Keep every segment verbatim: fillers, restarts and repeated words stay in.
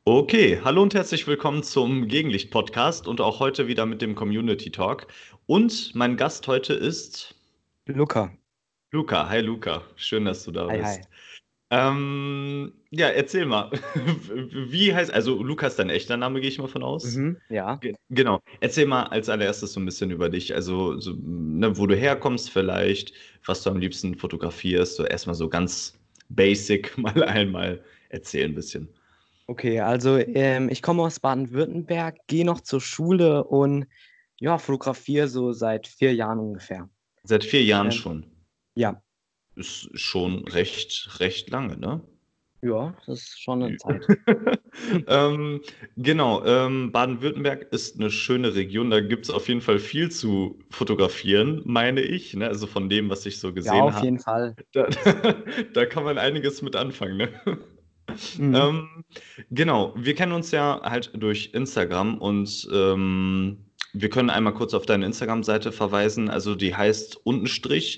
Okay, hallo und herzlich willkommen zum Gegenlicht-Podcast und auch heute wieder mit dem Community Talk. Und mein Gast heute ist Luca. Luca. Hi Luca, schön, dass du da Hi, hi. bist. Ähm, ja, erzähl mal, wie heißt, also Luca ist dein echter Name, gehe ich mal von aus? Mhm, ja. Ge genau, erzähl mal als allererstes so ein bisschen über dich, also so, ne, wo du herkommst vielleicht, was du am liebsten fotografierst, so erstmal so ganz basic mal einmal erzählen ein bisschen. Okay, also ähm, ich komme aus Baden-Württemberg, gehe noch zur Schule und ja, fotografiere so seit vier Jahren ungefähr. Seit vier Jahren Ähm, schon. ja, Ist schon recht, recht lange, ne? ja, das ist schon eine Ü- Zeit. ähm, genau, ähm, Baden-Württemberg ist eine schöne Region. Da gibt es auf jeden Fall viel zu fotografieren, meine ich. Ne? Also von dem, was ich so Ja, gesehen auf habe. jeden Fall. Da, da kann man einiges mit anfangen, ne? Mhm. Ähm, genau, wir kennen uns ja halt durch Instagram und ähm, wir können einmal kurz auf deine Instagram-Seite verweisen. Also die heißt Untenstrich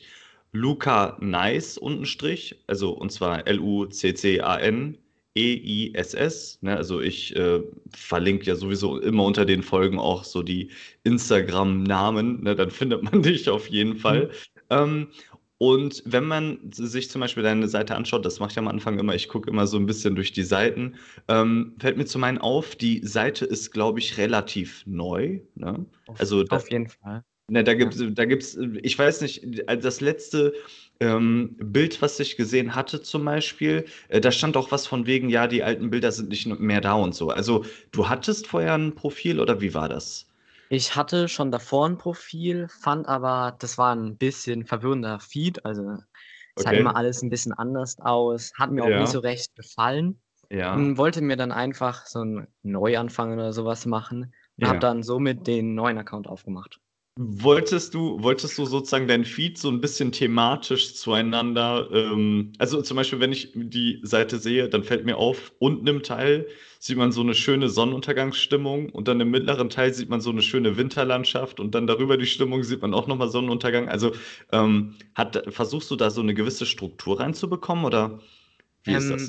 Luca Nice Untenstrich, also und zwar L U C C A N E I S S. Ne? Also ich äh, verlinke ja sowieso immer unter den Folgen auch so die Instagram-Namen. Ne? Dann findet man dich auf jeden Mhm. Fall. Ähm, und wenn man sich zum Beispiel deine Seite anschaut, das mache ich am Anfang immer, ich gucke immer so ein bisschen durch die Seiten, ähm, fällt mir zum einen auf, die Seite ist, glaube ich, relativ neu. Ne? Auf, Also da, auf jeden Fall. ne, da Ja. gibt es, da gibt's, ich weiß nicht, also das letzte ähm, Bild, was ich gesehen hatte zum Beispiel, äh, da stand auch was von wegen, ja, die alten Bilder sind nicht mehr da und so. Also du hattest vorher ein Profil oder wie war das? Ich hatte schon davor ein Profil, fand aber, das war ein bisschen verwirrender Feed. Also es sah immer Okay. alles ein bisschen anders aus, hat mir auch nicht so Ja, recht gefallen. ja, Und wollte mir dann einfach so 'n Neuanfang oder so was machen und habe ja. dann somit den neuen Account aufgemacht. Wolltest du, wolltest du sozusagen dein Feed so ein bisschen thematisch zueinander, ähm, also zum Beispiel, wenn ich die Seite sehe, dann fällt mir auf, unten im Teil sieht man so eine schöne Sonnenuntergangsstimmung und dann im mittleren Teil sieht man so eine schöne Winterlandschaft und dann darüber die Stimmung sieht man auch nochmal Sonnenuntergang. Also ähm, hat, versuchst du da so eine gewisse Struktur reinzubekommen oder wie ist das? Ähm,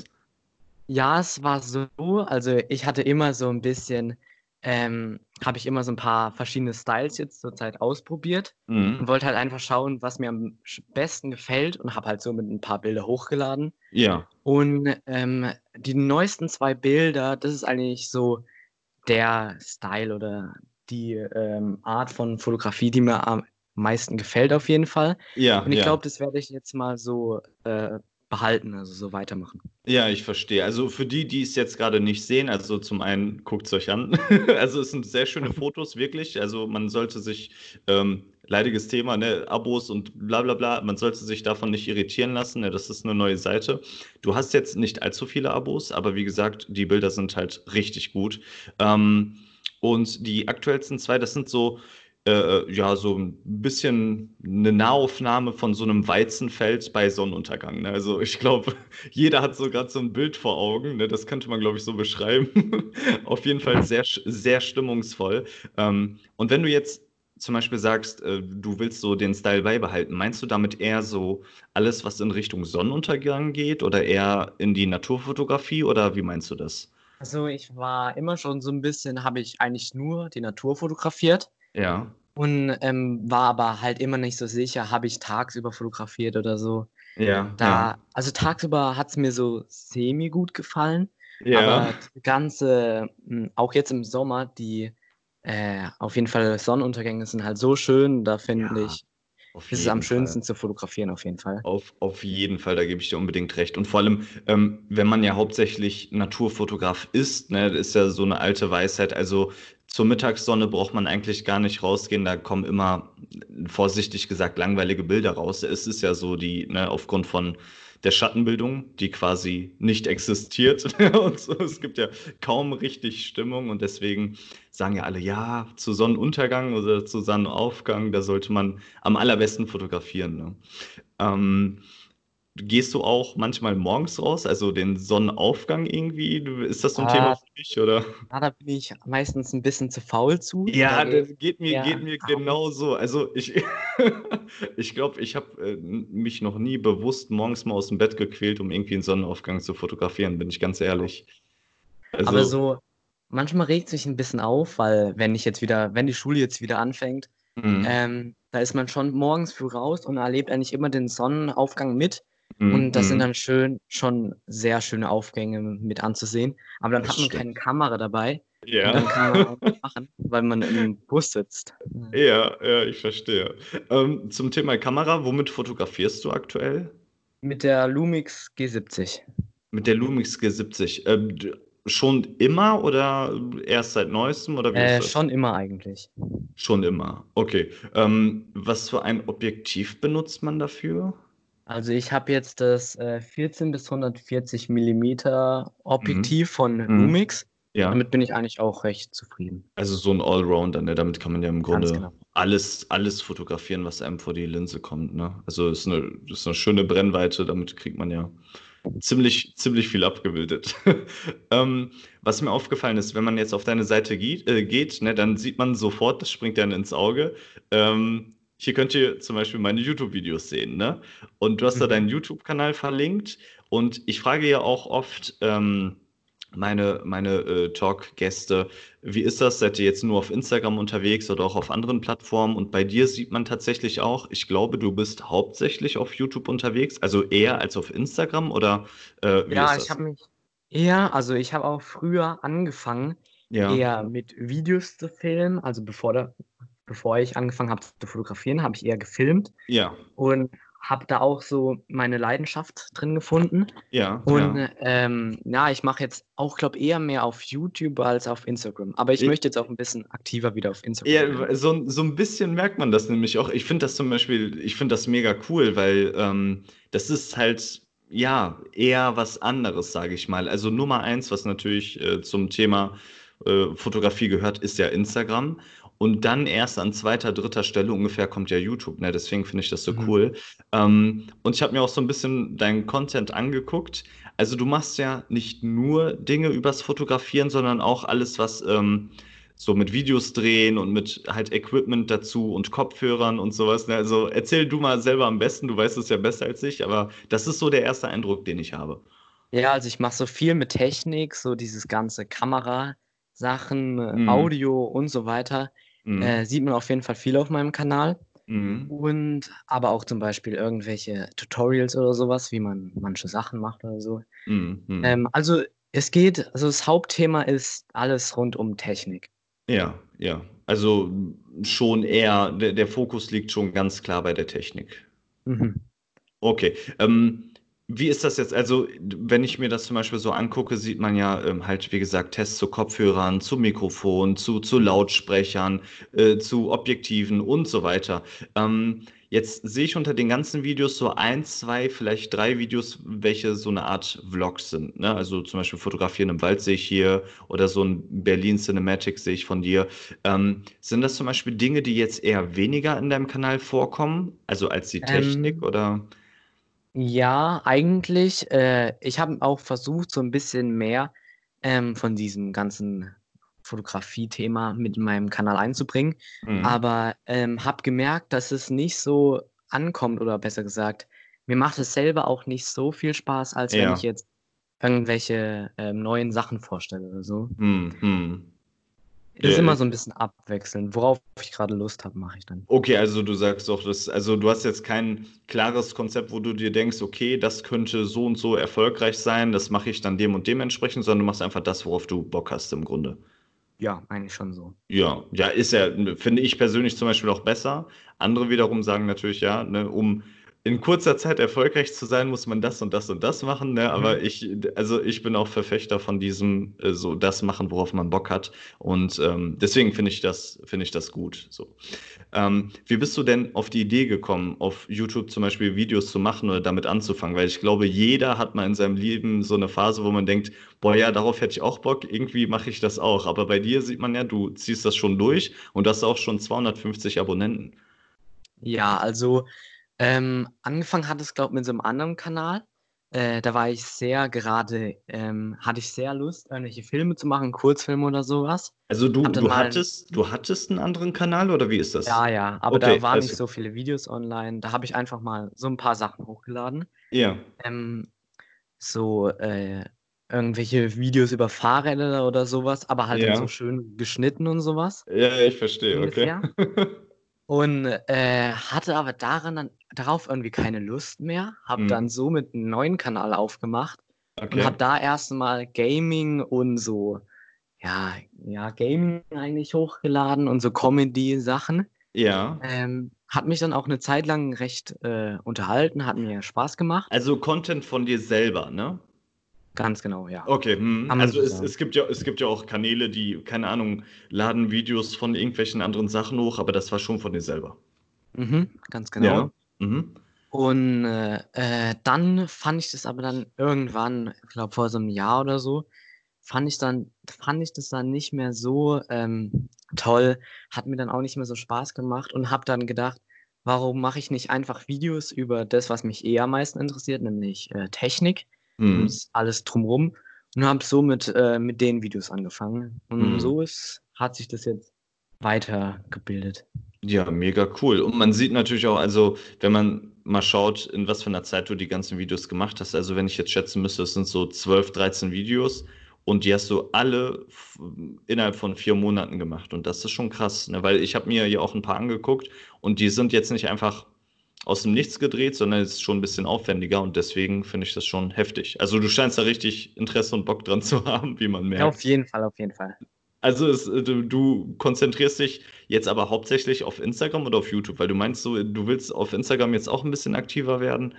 ja, es war so, also ich hatte immer so 'n bisschen ähm, habe ich immer so 'n paar verschiedene Styles jetzt zur Zeit ausprobiert und Mhm. wollte halt einfach schauen, was mir am sch besten gefällt und habe halt somit 'n paar Bilder hochgeladen. Ja, Und, ähm, die neuesten zwei Bilder, das ist eigentlich so der Style oder die, ähm, Art von Fotografie, die mir am meisten gefällt auf jeden Fall. ja, Und ich ja. glaube, das werde ich jetzt mal so, äh, behalten, also so weitermachen. Ja, ich verstehe. Also für die, die es jetzt gerade nicht sehen, also zum einen guckt es euch an. Also es sind sehr schöne Fotos, wirklich. Also man sollte sich, ähm, leidiges Thema, ne, Abos und bla bla bla, man sollte sich davon nicht irritieren lassen. Ne, das ist eine neue Seite. Du hast jetzt nicht allzu viele Abos, aber wie gesagt, die Bilder sind halt richtig gut. Ähm, und die aktuellsten zwei, das sind so äh, ja, so ein bisschen eine Nahaufnahme von so einem Weizenfeld bei Sonnenuntergang. Ne? Also ich glaube, jeder hat so gerade so ein Bild vor Augen. Ne? Das könnte man, glaube ich, so beschreiben. Auf jeden Fall sehr, sch- sehr stimmungsvoll. Ähm, und wenn du jetzt zum Beispiel sagst, äh, du willst so den Style beibehalten, meinst du damit eher so alles, was in Richtung Sonnenuntergang geht oder eher in die Naturfotografie oder wie meinst du das? Also, ich war immer schon so 'n bisschen habe ich eigentlich nur die Natur fotografiert Ja, und, ähm, war aber halt immer nicht so sicher, habe ich tagsüber fotografiert oder so. ja, ja. Da also, tagsüber hat's mir so semi gut gefallen, Ja, aber diese ganze hm, auch jetzt im Sommer, die, äh auf jeden Fall Sonnenuntergänge sind halt so schön, da finde ja, ich, auf ist es am jeden Fall. schönsten zu fotografieren auf jeden Fall. Auf, auf jeden Fall, da gebe ich dir unbedingt recht. Und vor allem, ähm, wenn man ja hauptsächlich Naturfotograf ist, ne, das ist ja so eine alte Weisheit. Also zur Mittagssonne braucht man eigentlich gar nicht rausgehen. Da kommen immer, vorsichtig gesagt, langweilige Bilder raus. Es ist ja so die, ne, aufgrund von der Schattenbildung, die quasi nicht existiert. Und so, es gibt ja kaum richtig Stimmung. Und deswegen sagen ja alle, ja, zu Sonnenuntergang oder zu Sonnenaufgang, da sollte man am allerbesten fotografieren. Ne? Ähm, Gehst du auch manchmal morgens raus, also den Sonnenaufgang irgendwie? Du- Ist das so ein Thema Ah, für dich, oder? ja, da bin ich meistens 'n bisschen zu faul zu. Da Ja, gehe das ich geht mir, geht eher mir abends. genauso. Also ich, ich glaube, ich habe äh, mich noch nie bewusst morgens mal aus dem Bett gequält, um irgendwie einen Sonnenaufgang zu fotografieren, bin ich ganz ehrlich. Aber Also, so, manchmal regt sich ein bisschen auf, weil wenn ich jetzt wieder, wenn die Schule jetzt wieder anfängt, mhm, ähm, da ist man schon morgens früh raus und erlebt eigentlich immer den Sonnenaufgang mit. mhm, Und das sind mhm, dann schön, schon sehr schöne Aufgänge mit anzusehen. Aber dann das hat man keine stimmt. Kamera dabei und Ja. dann kann man auch nicht machen, weil man im Bus sitzt. Ja. Ja, ja, ich verstehe. Ähm, zum Thema Kamera, womit fotografierst du aktuell? Mit der Lumix G siebzig. Mit der Lumix G siebzig. Ähm, d- schon immer oder erst seit neuestem oder wie ist Äh, das? schon immer eigentlich. Schon immer. Okay. Ähm, was für ein Objektiv benutzt man dafür? Also ich habe jetzt das äh, vierzehn bis hundertvierzig Millimeter Mhm. Objektiv von Mhm. Lumix. Ja. Damit bin ich eigentlich auch recht zufrieden. Also so ein Allrounder, ne? Damit kann man ja im Ganz Grunde genau. alles, alles fotografieren, was einem vor die Linse kommt, ne? Also ist eine, ist eine schöne Brennweite, damit kriegt man ja ziemlich, ziemlich viel abgebildet. Ähm, was mir aufgefallen ist, wenn man jetzt auf deine Seite geht, äh, geht, ne, dann sieht man sofort, das springt dann ins Auge. Ähm, hier könnt ihr zum Beispiel meine YouTube-Videos sehen, ne? Und du hast da Mhm. deinen YouTube-Kanal verlinkt. Und ich frage ja auch oft ähm, meine, meine äh, Talk-Gäste, wie ist das? Seid ihr jetzt nur auf Instagram unterwegs oder auch auf anderen Plattformen? Und bei dir sieht man tatsächlich auch, ich glaube, du bist hauptsächlich auf YouTube unterwegs, also eher als auf Instagram oder äh, wie Ja, ist ich das? habe mich eher, also ich habe auch früher angefangen, Ja, eher mit Videos zu filmen. Also bevor, da, bevor ich angefangen habe zu fotografieren, habe ich eher gefilmt ja, und habe da auch so meine Leidenschaft drin gefunden. ja, Und ja. ähm, ja, ich mache jetzt auch, glaube eher mehr auf YouTube als auf Instagram. Aber ich möchte jetzt auch ein bisschen aktiver wieder auf Instagram werden. Ja, so, so ein bisschen merkt man das nämlich auch. Ich finde das zum Beispiel, ich finde das mega cool, weil ähm, das ist halt, ja, eher was anderes, sage ich mal. Also Nummer eins, was natürlich äh, zum Thema äh, Fotografie gehört, ist ja Instagram. Und dann erst an zweiter, dritter Stelle ungefähr kommt ja YouTube, ne? Deswegen finde ich das so Mhm. cool. Ähm, und ich habe mir auch so ein bisschen deinen Content angeguckt. Also du machst ja nicht nur Dinge übers Fotografieren, sondern auch alles, was ähm, so mit Videos drehen und mit halt Equipment dazu und Kopfhörern und sowas. Ne? Also erzähl du mal selber am besten, du weißt es ja besser als ich, aber das ist so der erste Eindruck, den ich habe. Ja, also ich mache so viel mit Technik, so dieses ganze Kamerasachen, äh, Mhm. Audio und so weiter. Äh, Mhm. sieht man auf jeden Fall viel auf meinem Kanal. Mhm. Und aber auch zum Beispiel irgendwelche Tutorials oder sowas, wie man manche Sachen macht oder so. Mhm. Mhm. Ähm, also es geht, also das Hauptthema ist alles rund um Technik. Ja, ja. Also schon eher, der, der Fokus liegt schon ganz klar bei der Technik. Mhm. Okay. Ähm, wie ist das jetzt? Also, wenn ich mir das zum Beispiel so angucke, sieht man ja ähm, halt, wie gesagt, Tests zu Kopfhörern, zu Mikrofon, zu, zu Lautsprechern, äh, zu Objektiven und so weiter. Ähm, jetzt sehe ich unter den ganzen Videos so ein, zwei, vielleicht drei Videos, welche so eine Art Vlogs sind. Ne? Also zum Beispiel Fotografieren im Wald sehe ich hier oder so ein Berlin Cinematic sehe ich von dir. Ähm, sind das zum Beispiel Dinge, die jetzt eher weniger in deinem Kanal vorkommen, also als die Technik Ähm, oder? ja, eigentlich. Äh, ich habe auch versucht, so ein bisschen mehr ähm, von diesem ganzen Fotografie-Thema mit in meinem Kanal einzubringen, Mhm. aber ähm, habe gemerkt, dass es nicht so ankommt oder besser gesagt, mir macht es selber auch nicht so viel Spaß, als wenn ich Ja. jetzt irgendwelche ähm, neuen Sachen vorstelle oder so. Mhm. Mhm. Es ist Ja, immer so ein bisschen abwechselnd. Worauf ich gerade Lust habe, mache ich dann. okay, also du sagst doch, dass, also du hast jetzt kein klares Konzept, wo du dir denkst, okay, das könnte so und so erfolgreich sein, das mache ich dann dem und dem entsprechend, sondern du machst einfach das, worauf du Bock hast im Grunde. Ja, eigentlich schon so. Ja, ja, ist ja, ne, finde ich persönlich zum Beispiel auch besser. Andere wiederum sagen natürlich, ja, ne, um in kurzer Zeit erfolgreich zu sein, muss man das und das und das machen, ne? Aber Mhm. ich, also ich bin auch Verfechter von diesem, äh, so das machen, worauf man Bock hat. Und ähm, deswegen finde ich das, finde ich das gut. So. Ähm, wie bist du denn auf die Idee gekommen, auf YouTube zum Beispiel Videos zu machen oder damit anzufangen? Weil ich glaube, jeder hat mal in seinem Leben so eine Phase, wo man denkt, boah, ja, darauf hätte ich auch Bock, irgendwie mache ich das auch. Aber bei dir sieht man ja, du ziehst das schon durch und du hast auch schon zweihundertfünfzig Abonnenten. Ja, also, ähm, angefangen hat es, glaube ich, mit so 'nem anderen Kanal. Äh, da war ich sehr gerade ähm, hatte ich sehr Lust, irgendwelche Filme zu machen, Kurzfilme oder so was. Also du, Habe dann du mal 'n hattest, du hattest einen anderen Kanal oder wie ist das? ja, ja, aber da Okay, waren alles nicht gut. so viele Videos online. Da habe ich einfach mal so 'n paar Sachen hochgeladen. Ja. Ähm, so, äh irgendwelche Videos über Fahrräder oder sowas, aber halt dann so Ja. schön geschnitten und sowas Ja, ich verstehe, okay. ungefähr. Und äh, hatte aber daran dann, darauf irgendwie keine Lust mehr. Hab dann Mhm. somit einen neuen Kanal aufgemacht und Okay. hab da erstmal Gaming und so, ja, ja, Gaming eigentlich hochgeladen und so Comedy-Sachen. Ja. Ähm, hat mich dann auch eine Zeit lang recht äh, unterhalten, hat mir Spaß gemacht. Also Content von dir selber, ne? Ganz genau, ja. Okay, mhm. Kann man Also so es, sagen. es gibt ja, es gibt ja auch Kanäle, die, keine Ahnung, laden Videos von irgendwelchen anderen Sachen hoch, aber das war schon von dir selber. Mhm, ganz Ja. genau. Mhm. Und äh, äh, dann fand ich das aber dann irgendwann, ich glaube vor so einem Jahr oder so, fand ich dann, fand ich das dann nicht mehr so ähm, toll, hat mir dann auch nicht mehr so Spaß gemacht und habe dann gedacht, warum mache ich nicht einfach Videos über das, was mich eher am meisten interessiert, nämlich äh, Technik und Mhm. s- alles drumrum und habe somit äh, mit den Videos angefangen. Und Mhm. so ist, hat sich das jetzt weitergebildet. Ja, mega cool. Und man sieht natürlich auch, also wenn man mal schaut, in was für einer Zeit du die ganzen Videos gemacht hast, also wenn ich jetzt schätzen müsste, es sind so zwölf, dreizehn Videos und die hast du alle f- innerhalb von vier Monaten gemacht. Und das ist schon krass, ne? Weil ich habe mir ja auch ein paar angeguckt und die sind jetzt nicht einfach aus dem Nichts gedreht, sondern es ist schon ein bisschen aufwendiger und deswegen finde ich das schon heftig. Also du scheinst da richtig Interesse und Bock dran zu haben, wie man Ja, auf merkt. jeden Fall, auf jeden Fall. Also es, äh, du, du konzentrierst dich jetzt aber hauptsächlich auf Instagram oder auf YouTube, weil du meinst so, du willst auf Instagram jetzt auch ein bisschen aktiver werden.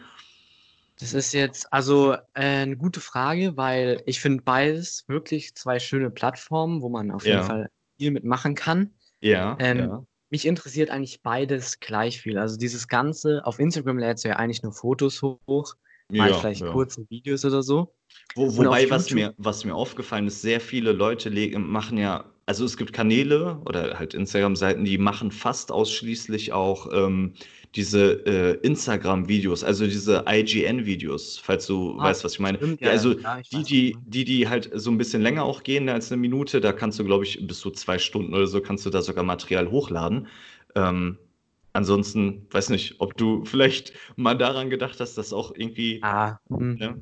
Das ist jetzt also äh, 'ne gute Frage, weil ich finde beides wirklich zwei schöne Plattformen, wo man auf jeden Ja, Fall viel mitmachen kann. ja, Ähm, ja, mich interessiert eigentlich beides gleich viel. Also, dieses Ganze auf Instagram lädst du ja eigentlich nur Fotos hoch, mal ja, vielleicht ja. kurze Videos oder so. Wo, Und auf wobei, was YouTube mir, was mir aufgefallen ist, sehr viele Leute le- machen ja, also es gibt Kanäle oder halt Instagram-Seiten, die machen fast ausschließlich auch ähm, diese äh, Instagram-Videos, also diese I G N-Videos, falls du ah, weißt, was ich meine. stimmt, Die, ja, ja, also klar, ich die, weiß, was du die, meinst. die, die halt so ein bisschen länger auch gehen als eine Minute, da kannst du, glaube ich, bis zu zwei Stunden oder so kannst du da sogar Material hochladen. Ähm, ansonsten, weiß nicht, ob du vielleicht mal daran gedacht hast, dass auch irgendwie, Ah, ne? mhm.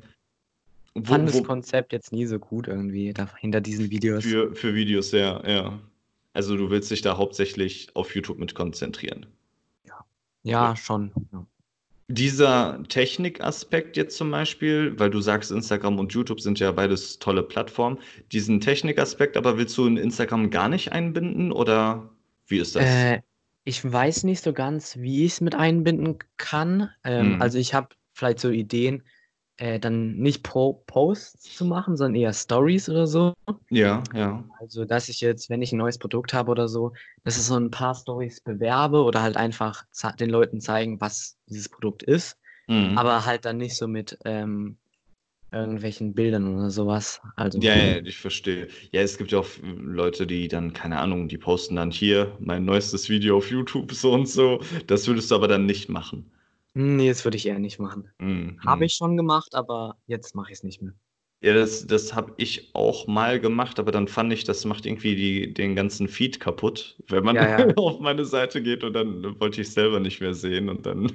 Wo, Fand das wo, Konzept jetzt nie so gut irgendwie da hinter diesen Videos. Für, für Videos, ja, ja. Also du willst dich da hauptsächlich auf YouTube mit konzentrieren. Ja. Ja. Ja, schon, ja. Dieser Technikaspekt jetzt zum Beispiel, weil du sagst, Instagram und YouTube sind ja beides tolle Plattformen. Diesen Technikaspekt aber willst du in Instagram gar nicht einbinden oder wie ist das? Äh, ich weiß nicht so ganz, wie ich's mit einbinden kann. Ähm, Mhm. also, ich habe vielleicht so Ideen, äh, dann nicht Po Posts zu machen, sondern eher Stories oder so. Ja, ja. Also, dass ich jetzt, wenn ich 'n neues Produkt habe oder so, dass ich so 'n paar Stories bewerbe oder halt einfach za den Leuten zeigen, was dieses Produkt ist, Mhm. aber halt dann nicht so mit, ähm, irgendwelchen Bildern oder so was. Also Ja, ja, ich verstehe. Ja, es gibt ja auch f- Leute, die dann, keine Ahnung, die posten dann hier mein neuestes Video auf YouTube so und so. Das würdest du aber dann nicht machen. ne, das würde ich eher nicht machen. Habe Mhm. ich schon gemacht, aber jetzt mache ich's nicht mehr. Ja, das, das habe ich auch mal gemacht, aber dann fand ich, das macht irgendwie die, den ganzen Feed kaputt, wenn man Ja, ja. auf meine Seite geht und dann wollte ich selber nicht mehr sehen und dann,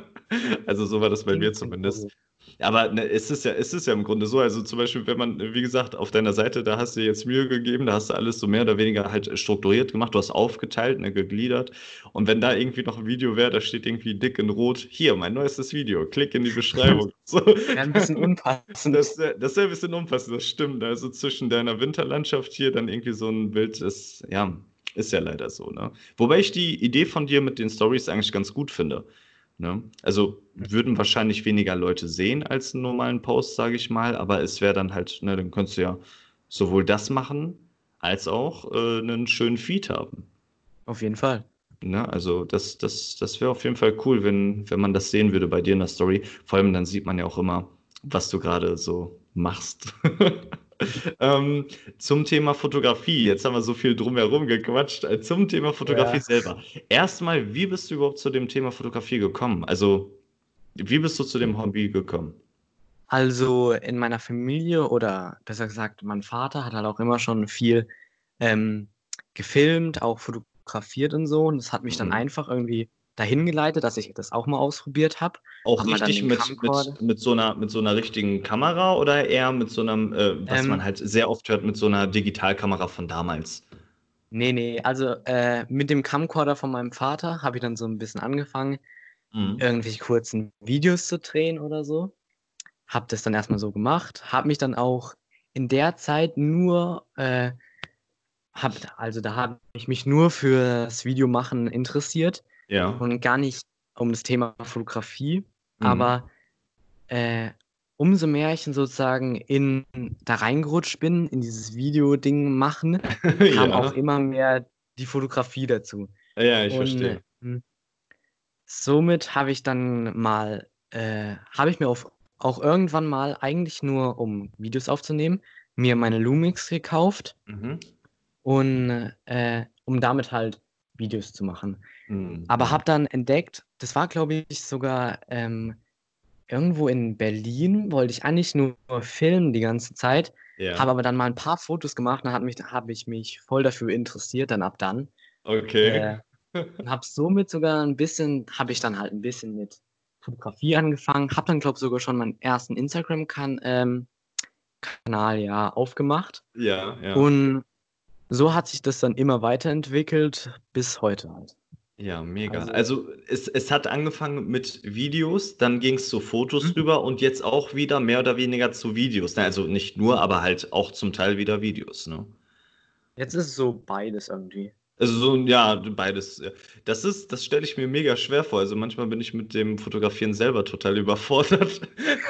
also so war das bei Ging mir mir zumindest. genauso. Aber ne, es ist ja, es ist ja im Grunde so, also zum Beispiel, wenn man, wie gesagt, auf deiner Seite, da hast du dir jetzt Mühe gegeben, da hast du alles so mehr oder weniger halt strukturiert gemacht, du hast aufgeteilt, ne, gegliedert und wenn da irgendwie noch ein Video wäre, da steht irgendwie dick in Rot, hier, mein neuestes Video, klick in die Beschreibung. So, Wäre 'n bisschen das unpassend. wär, das wär ein bisschen unpassend, das stimmt. Also zwischen deiner Winterlandschaft hier dann irgendwie so ein Bild ist, ja, ist ja leider so, ne? Wobei ich die Idee von dir mit den Stories eigentlich ganz gut finde. Ne? Also würden wahrscheinlich weniger Leute sehen als einen normalen Post, sage ich mal, aber es wäre dann halt, ne, dann könntest du ja sowohl das machen, als auch äh, einen schönen Feed haben. Auf jeden Fall. Ne? Also das, das, das wäre auf jeden Fall cool, wenn, wenn man das sehen würde bei dir in der Story. Vor allem dann sieht man ja auch immer, was du gerade so machst. Ähm, zum Thema Fotografie. Jetzt haben wir so viel drumherum gequatscht. Äh, Zum Thema Fotografie Ja. selber. Erstmal, wie bist du überhaupt zu dem Thema Fotografie gekommen? Also, wie bist du zu dem Hobby gekommen? Also, in meiner Familie oder besser gesagt, mein Vater hat halt auch immer schon viel, ähm, gefilmt, auch fotografiert und so. Und das hat mich dann Mhm. einfach irgendwie dahin geleitet, dass ich das auch mal ausprobiert habe. Auch Habe mir dann richtig den mit, mit, Camcorder. mit so einer, mit so einer richtigen Kamera oder eher mit so einem, äh, was man Ähm, halt sehr oft hört, mit so einer Digitalkamera von damals? ne, ne, also, äh, mit dem Camcorder von meinem Vater habe ich dann so 'n bisschen angefangen, Mhm. irgendwelche kurzen Videos zu drehen oder so. Habe das dann erst mal so gemacht, habe mich dann auch in der Zeit nur, äh habe also, da habe ich mich nur fürs Videomachen interessiert Ja. und gar nicht um das Thema Fotografie. Mhm. Aber, äh, umso mehr ich dann sozusagen in da reingerutscht bin, in dieses Videoding machen, kam auch Ja. immer mehr die Fotografie dazu. Ja, ich Und, verstehe. hm, somit habe ich dann mal äh, habe ich mir auf auch irgendwann mal eigentlich nur, um Videos aufzunehmen, mir meine Lumix gekauft Mhm. und, äh, um damit halt Videos zu machen. Mhm. Aber Mhm. habe dann entdeckt, das war, glaube ich, sogar, ähm, irgendwo in Berlin, wollte ich eigentlich nur filmen die ganze Zeit, Ja. habe aber dann mal 'n paar Fotos gemacht, dann hat mich habe ich mich voll dafür interessiert dann ab dann. Okay. Äh, und habe somit sogar 'n bisschen habe ich dann halt 'n bisschen mit Fotografie angefangen, habe dann, glaube ich, sogar schon meinen ersten Instagram kan ähm, Kanal, ja, aufgemacht. Ja, ja. Und so hat sich das dann immer weiterentwickelt bis heute halt. Ja, mega. Also Also, es es hat angefangen mit Videos, dann ging's zu mhm. Fotos rüber und jetzt auch wieder mehr oder weniger zu Videos, ne? Also, nicht nur, aber halt auch zum Teil wieder Videos, ne? Jetzt ist es so beides irgendwie. Also, so 'n ja, beides, ja. Das ist das stelle ich mir mega schwer vor. Also, manchmal bin ich mit dem Fotografieren selber total überfordert.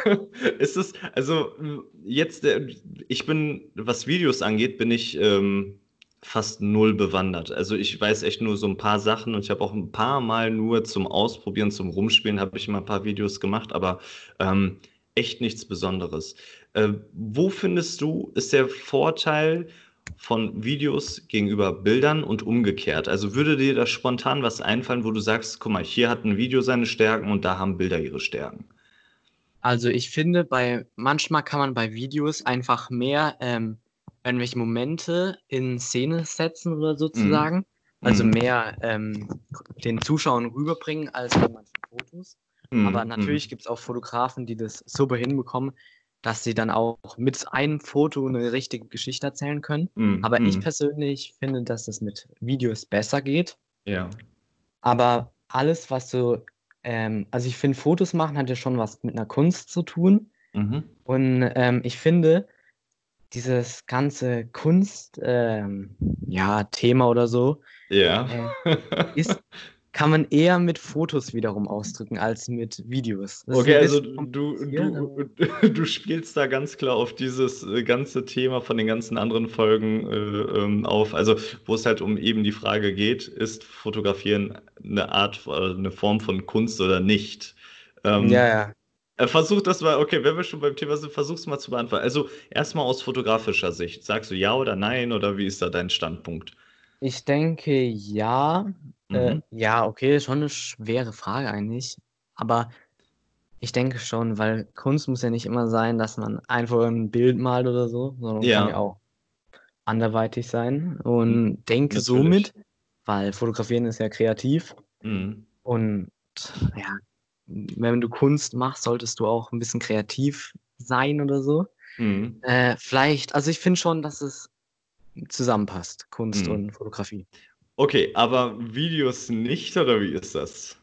Ist es also, hm, jetzt der ich bin was Videos angeht, bin ich, ähm, fast null bewandert. Also, ich weiß echt nur so 'n paar Sachen und ich habe auch 'n paar Mal nur zum Ausprobieren, zum Rumspielen habe ich mal 'n paar Videos gemacht, aber, ähm, echt nichts Besonderes. Äh, wo findest du, ist der Vorteil von Videos gegenüber Bildern und umgekehrt? Also, würde dir da spontan was einfallen, wo du sagst: „Guck mal, hier hat 'n Video seine Stärken und da haben Bilder ihre Stärken?“ Also, ich finde, bei manchmal kann man bei Videos einfach mehr, ähm, irgendwelche Momente in Szene setzen oder Mhm. sozusagen. Also, Mhm. mehr, ähm, den Zuschauern rüberbringen als bei manchen Fotos. Aber Mhm. natürlich Mhm. gibt's auch Fotografen, die das super hinbekommen, dass sie dann auch mit einem Foto 'ne richtige Geschichte erzählen können. Mhm. Aber ich Mhm. persönlich finde, dass das mit Videos besser geht. Ja. Aber alles, was so ähm, also, ich finde, Fotos machen hat ja schon was mit 'ner Kunst zu tun. Mhm. Und, ähm, ich finde, dieses ganze Kunst ähm, ja, Thema oder so, Ja. äh, ist kann man eher mit Fotos wiederum ausdrücken als mit Videos. Das ist Okay, 'n also bisschen du kompliziert, du aber du spielst da ganz klar auf dieses, äh, ganze Thema von den ganzen anderen Folgen, äh, ähm, auf. Also, wo es halt um eben die Frage geht: „Ist Fotografieren 'ne Art äh, 'ne Form von Kunst oder nicht?“ Ja, Ähm, ja. äh, versuch das mal okay, wenn wir schon beim Thema sind, versuch's mal zu beantworten. Also, erst mal aus fotografischer Sicht. Sagst du ja oder nein oder wie ist da dein Standpunkt? Ich denke, ja. Äh, Mhm. ja, okay, schon 'ne schwere Frage eigentlich. Aber ich denke schon, weil Kunst muss ja nicht immer sein, dass man einfach 'n Bild malt oder so, sondern kann ja Ja. auch anderweitig sein. Hm, Und denke natürlich. somit weil Fotografieren ist ja kreativ Mhm. und ja, wenn du Kunst machst, solltest du auch 'n bisschen kreativ sein oder so. Mhm. Äh, vielleicht also, ich finde schon, dass es zusammenpasst, Kunst Mhm. und Fotografie. Okay, aber Videos nicht oder wie ist das?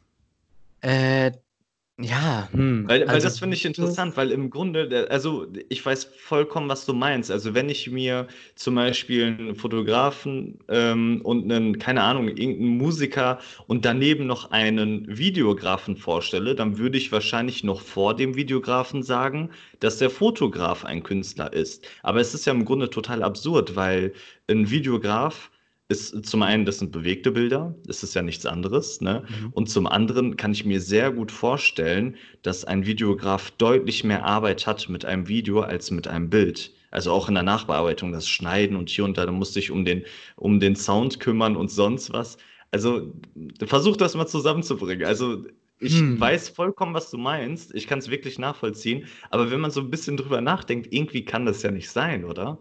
Äh, ja, hm, Weil weil also, das finde ich interessant, Videos weil im Grunde der also, ich weiß vollkommen, was du meinst. Also, wenn ich mir zum Beispiel 'n Fotografen, ähm, und 'nen keine Ahnung, irgend 'n Musiker und daneben noch einen Videografen vorstelle, dann würde ich wahrscheinlich noch vor dem Videografen sagen, dass der Fotograf ein Künstler ist. Aber es ist ja im Grunde total absurd, weil 'n Videograf ist zum einen das sind bewegte Bilder, das ist ja nichts anderes, ne? Mhm. Und zum anderen kann ich mir sehr gut vorstellen, dass ein Videograf deutlich mehr Arbeit hat mit einem Video als mit einem Bild. Also, auch in der Nachbearbeitung, das Schneiden und hier und da, da musst dich um den um den Sound kümmern und sonst was. Also, versuch das mal zusammenzubringen. Also, ich Hm. weiß vollkommen, was du meinst. Ich kann's wirklich nachvollziehen. Aber wenn man so 'n bisschen drüber nachdenkt, irgendwie kann das ja nicht sein, oder?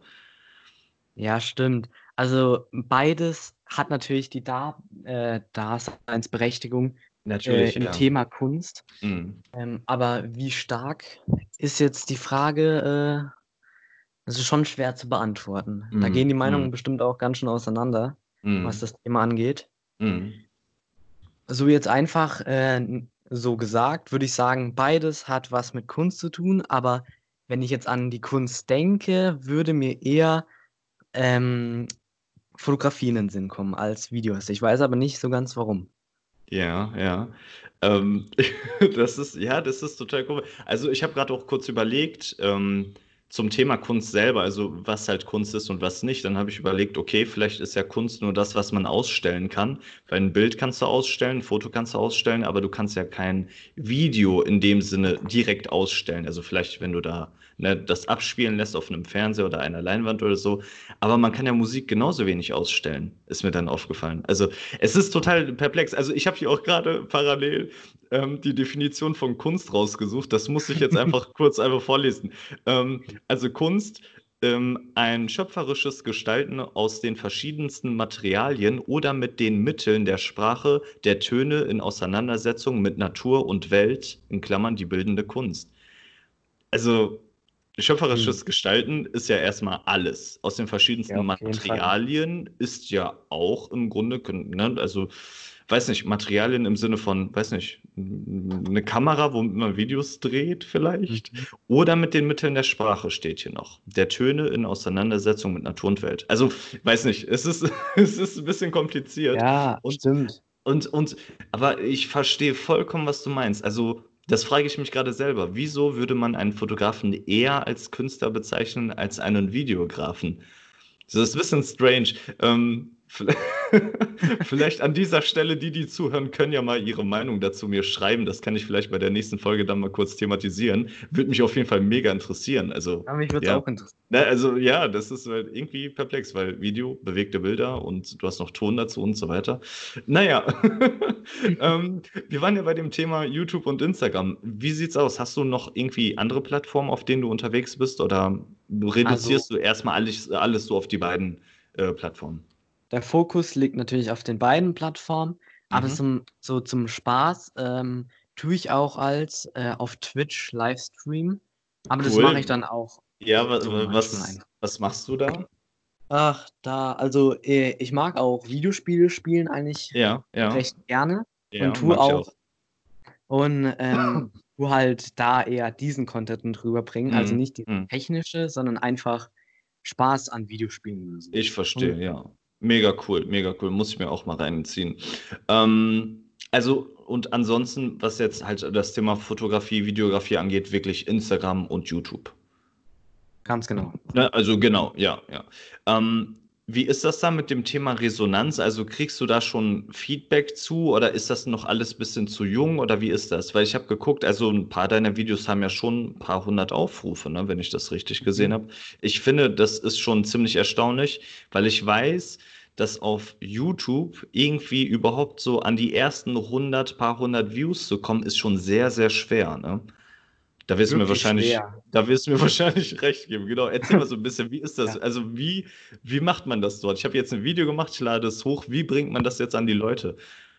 Ja, stimmt. Also, beides hat natürlich die Da äh, Daseinsberechtigung. äh, Natürlich, im ja. Thema Kunst. Mhm. Ähm, aber wie stark ist jetzt die Frage, äh, das ist schon schwer zu beantworten. Da gehen die Mhm. Meinungen Mhm. bestimmt auch ganz schön auseinander, was Mhm. das Thema angeht. Mhm. So jetzt einfach äh, n- so gesagt, würde ich sagen, beides hat was mit Kunst zu tun, aber wenn ich jetzt an die Kunst denke, würde mir eher ähm, Fotografie in den Sinn kommen als Videos. Ich weiß aber nicht so ganz warum. Ja, ja. Ähm, das ist, ja, das ist total cool. Also ich habe gerade auch kurz überlegt, ähm, zum Thema Kunst selber, also was halt Kunst ist und was nicht. Dann habe ich überlegt, okay, vielleicht ist ja Kunst nur das, was man ausstellen kann. Weil ein Bild kannst du ausstellen, ein Foto kannst du ausstellen, aber du kannst ja kein Video in dem Sinne direkt ausstellen. Also vielleicht, wenn du da, ne, das abspielen lässt auf einem Fernseher oder einer Leinwand oder so. Aber man kann ja Musik genauso wenig ausstellen, ist mir dann aufgefallen. Also es ist total perplex. Also ich habe hier auch gerade parallel ähm, die Definition von Kunst rausgesucht. Das muss ich jetzt einfach kurz einfach vorlesen. Ähm, also Kunst, ähm, ein schöpferisches Gestalten aus den verschiedensten Materialien oder mit den Mitteln der Sprache, der Töne in Auseinandersetzung mit Natur und Welt, in Klammern die bildende Kunst. Also Hm. schöpferisches Gestalten ist ja erstmal alles. Aus den Ja, verschiedensten auf jeden Fall. Materialien ist ja auch im Grunde, können- ne, also weiß nicht, Materialien im Sinne von, weiß nicht, eine Kamera, womit man Videos dreht vielleicht. Mhm. Oder mit den Mitteln der Sprache steht hier noch. Der Töne in Auseinandersetzung mit Natur und Welt. Also, weiß nicht, es ist, es ist ein bisschen kompliziert. Ja, Und stimmt. und, und, aber ich verstehe vollkommen, was du meinst. Also, das frage ich mich gerade selber. Wieso würde man einen Fotografen eher als Künstler bezeichnen als einen Videografen? Das ist ein bisschen strange. Ähm, vielleicht, vielleicht an dieser Stelle, die, die zuhören, können ja mal ihre Meinung dazu mir schreiben. Das kann ich vielleicht bei der nächsten Folge dann mal kurz thematisieren. Würde mich auf jeden Fall mega interessieren. Also, Ja, mich würde es ja. auch interessieren. Na, also ja, das ist halt irgendwie perplex, weil Video, bewegte Bilder und du hast noch Ton dazu und so weiter. Naja, ähm, wir waren ja bei dem Thema YouTube und Instagram. Wie sieht's aus? Hast du noch irgendwie andere Plattformen, auf denen du unterwegs bist, oder Also reduzierst du erstmal alles, alles so auf die beiden äh, Plattformen? der Fokus liegt natürlich auf den beiden Plattformen, aber Mhm. zum, so zum Spaß ähm, tue ich auch als äh, auf Twitch Livestream. Aber das mache ich Cool. dann auch Ja, wa- so wa- manchmal was, einfach. was machst du da? Ach, da, also äh, ich mag auch Videospiele spielen eigentlich Ja, ja, recht gerne und ja, tue mag ich auch. auch und ähm, tue halt da eher diesen Content mit rüberbringen. Also Mhm. nicht die Mhm. technische, sondern einfach Spaß an Videospielen oder so. Ich Und verstehe, ja. Mega cool, mega cool. Muss ich mir auch mal reinziehen. Ähm, also, und ansonsten, was jetzt halt das Thema Fotografie, Videografie angeht, wirklich Instagram und YouTube. ganz genau. Ne? Also genau, ja, ja. Ähm, wie ist das da mit dem Thema Resonanz? Also kriegst du da schon Feedback zu oder ist das noch alles ein bisschen zu jung oder wie ist das? Weil ich habe geguckt, also ein paar deiner Videos haben ja schon ein paar hundert Aufrufe, ne, wenn ich das richtig gesehen Mhm. habe. Ich finde, das ist schon ziemlich erstaunlich, weil ich weiß, dass auf YouTube irgendwie überhaupt so an die ersten hundert, paar hundert Views zu kommen, ist schon sehr, sehr schwer, ne? Da wirst du mir Wirklich wahrscheinlich, schwer. da wirst du mir wahrscheinlich recht geben. Genau. Erzähl mal so ein bisschen, wie ist das? Ja. Also, wie, wie macht man das dort? Ich habe jetzt ein Video gemacht, ich lade es hoch. Wie bringt man das jetzt an die Leute?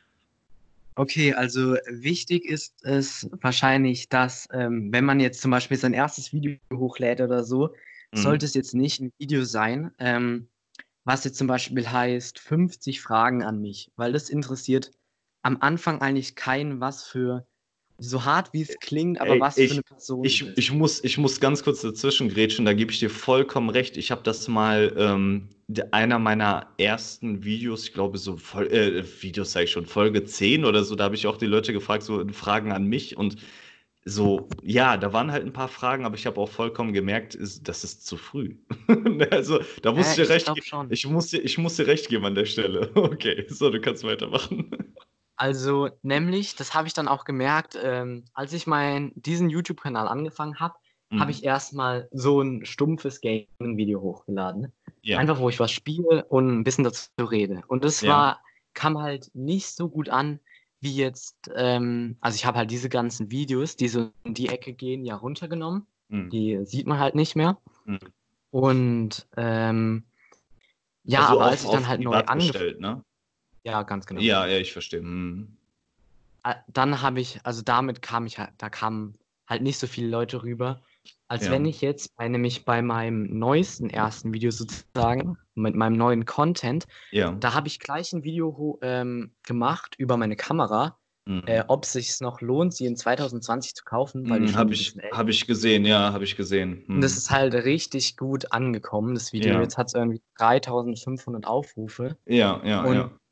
Okay, also wichtig ist es wahrscheinlich, dass, ähm, wenn man jetzt zum Beispiel sein erstes Video hochlädt oder so, sollte Mhm. es jetzt nicht ein Video sein, ähm, was jetzt zum Beispiel heißt fünfzig Fragen an mich, weil das interessiert am Anfang eigentlich keinen, was für so hart wie es klingt, aber Ey, was für eine ich, Person du ich, bist. ich muss, ich muss ganz kurz dazwischen grätschen, da gebe ich dir vollkommen recht. Ich habe das mal, ähm, de- einer meiner ersten Videos, ich glaube so, Vol äh, Videos sage ich schon, Folge zehn oder so, da habe ich auch die Leute gefragt, so Fragen an mich und so, ja, da waren halt ein paar Fragen, aber ich habe auch vollkommen gemerkt, ist, das ist zu früh. Also, da muss ich Äh, dir ich recht glaube geben. schon. Ich muss dir, ich muss dir recht geben an der Stelle. Okay, so, du kannst weitermachen. Also, nämlich, das habe ich dann auch gemerkt, ähm, als ich mein diesen YouTube-Kanal angefangen habe, habe ich Mhm. erst mal so 'n stumpfes Gaming-Video hochgeladen. Ja, Einfach, wo ich was spiele und 'n bisschen dazu rede. Und das ja. war kam halt nicht so gut an wie jetzt ähm, also, ich habe halt diese ganzen Videos, die so in die Ecke gehen, ja runtergenommen. Mhm. Die sieht man halt nicht mehr. Mhm. Und, ähm, ja, Also aber als auf, ich dann auf halt neu privat angef gestellt, ne? ja, ganz genau. Ja, ja, ich verstehe. Mhm. äh, dann habe ich, also damit kam ich halt, da kamen halt nicht so viele Leute rüber, als Ja. wenn ich jetzt bei, nämlich bei meinem neuesten ersten Video sozusagen, mit meinem neuen Content, Ja. da habe ich gleich ein Video ho- ähm, gemacht über meine Kamera, äh, Mhm. ob es sich noch lohnt, sie in zwanzig zwanzig zu kaufen, weil die Mhm, schon habe ein ich, bisschen älter hab ich gesehen, ja, habe ich gesehen. und das Mhm. ist halt richtig gut angekommen, das Video. Ja, Jetzt hat es irgendwie dreitausendfünfhundert Aufrufe ja, ja, und ja.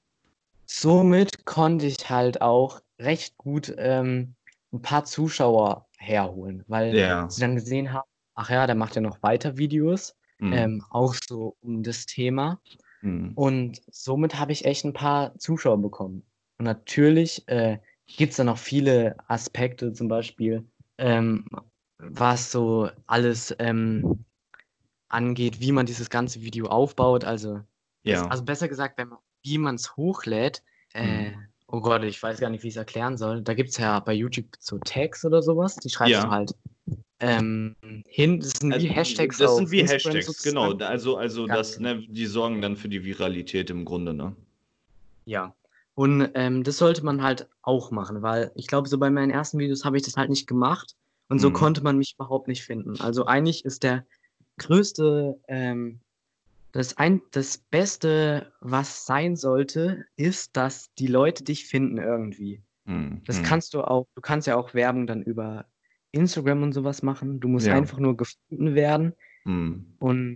somit konnte ich halt auch recht gut ähm, ein paar Zuschauer herholen, weil Ja. sie dann gesehen haben, ach ja, der macht ja noch weiter Videos, Mhm. ähm, auch so um das Thema. Mhm. Und somit habe ich echt ein paar Zuschauer bekommen. Und natürlich äh, gibt es da noch viele Aspekte, zum Beispiel, ähm, was so alles ähm, angeht, wie man dieses ganze Video aufbaut. Also, das, Ja. also besser gesagt, wenn man, wie man es hochlädt. Äh, Mhm. oh Gott, ich weiß gar nicht, wie ich es erklären soll. Da gibt es ja bei YouTube so Tags oder sowas, die schreibst du Ja. halt ähm, hin. Das sind wie Also, Hashtags das sind auf wie Instagram Hashtags, genau. sozusagen. Also, also Ganz das, genau. ne, die sorgen dann für die Viralität im Grunde, ne? Ja. Und ähm, das sollte man halt auch machen, weil ich glaube, so bei meinen ersten Videos habe ich das halt nicht gemacht und so Mhm. konnte man mich überhaupt nicht finden. Also eigentlich ist der größte ähm, Das ein das Beste, was sein sollte, ist, dass die Leute dich finden irgendwie. Mhm. Das Mhm. kannst du auch du kannst ja auch Werbung dann über Instagram und sowas machen. Du musst Ja. einfach nur gefunden werden Mhm. und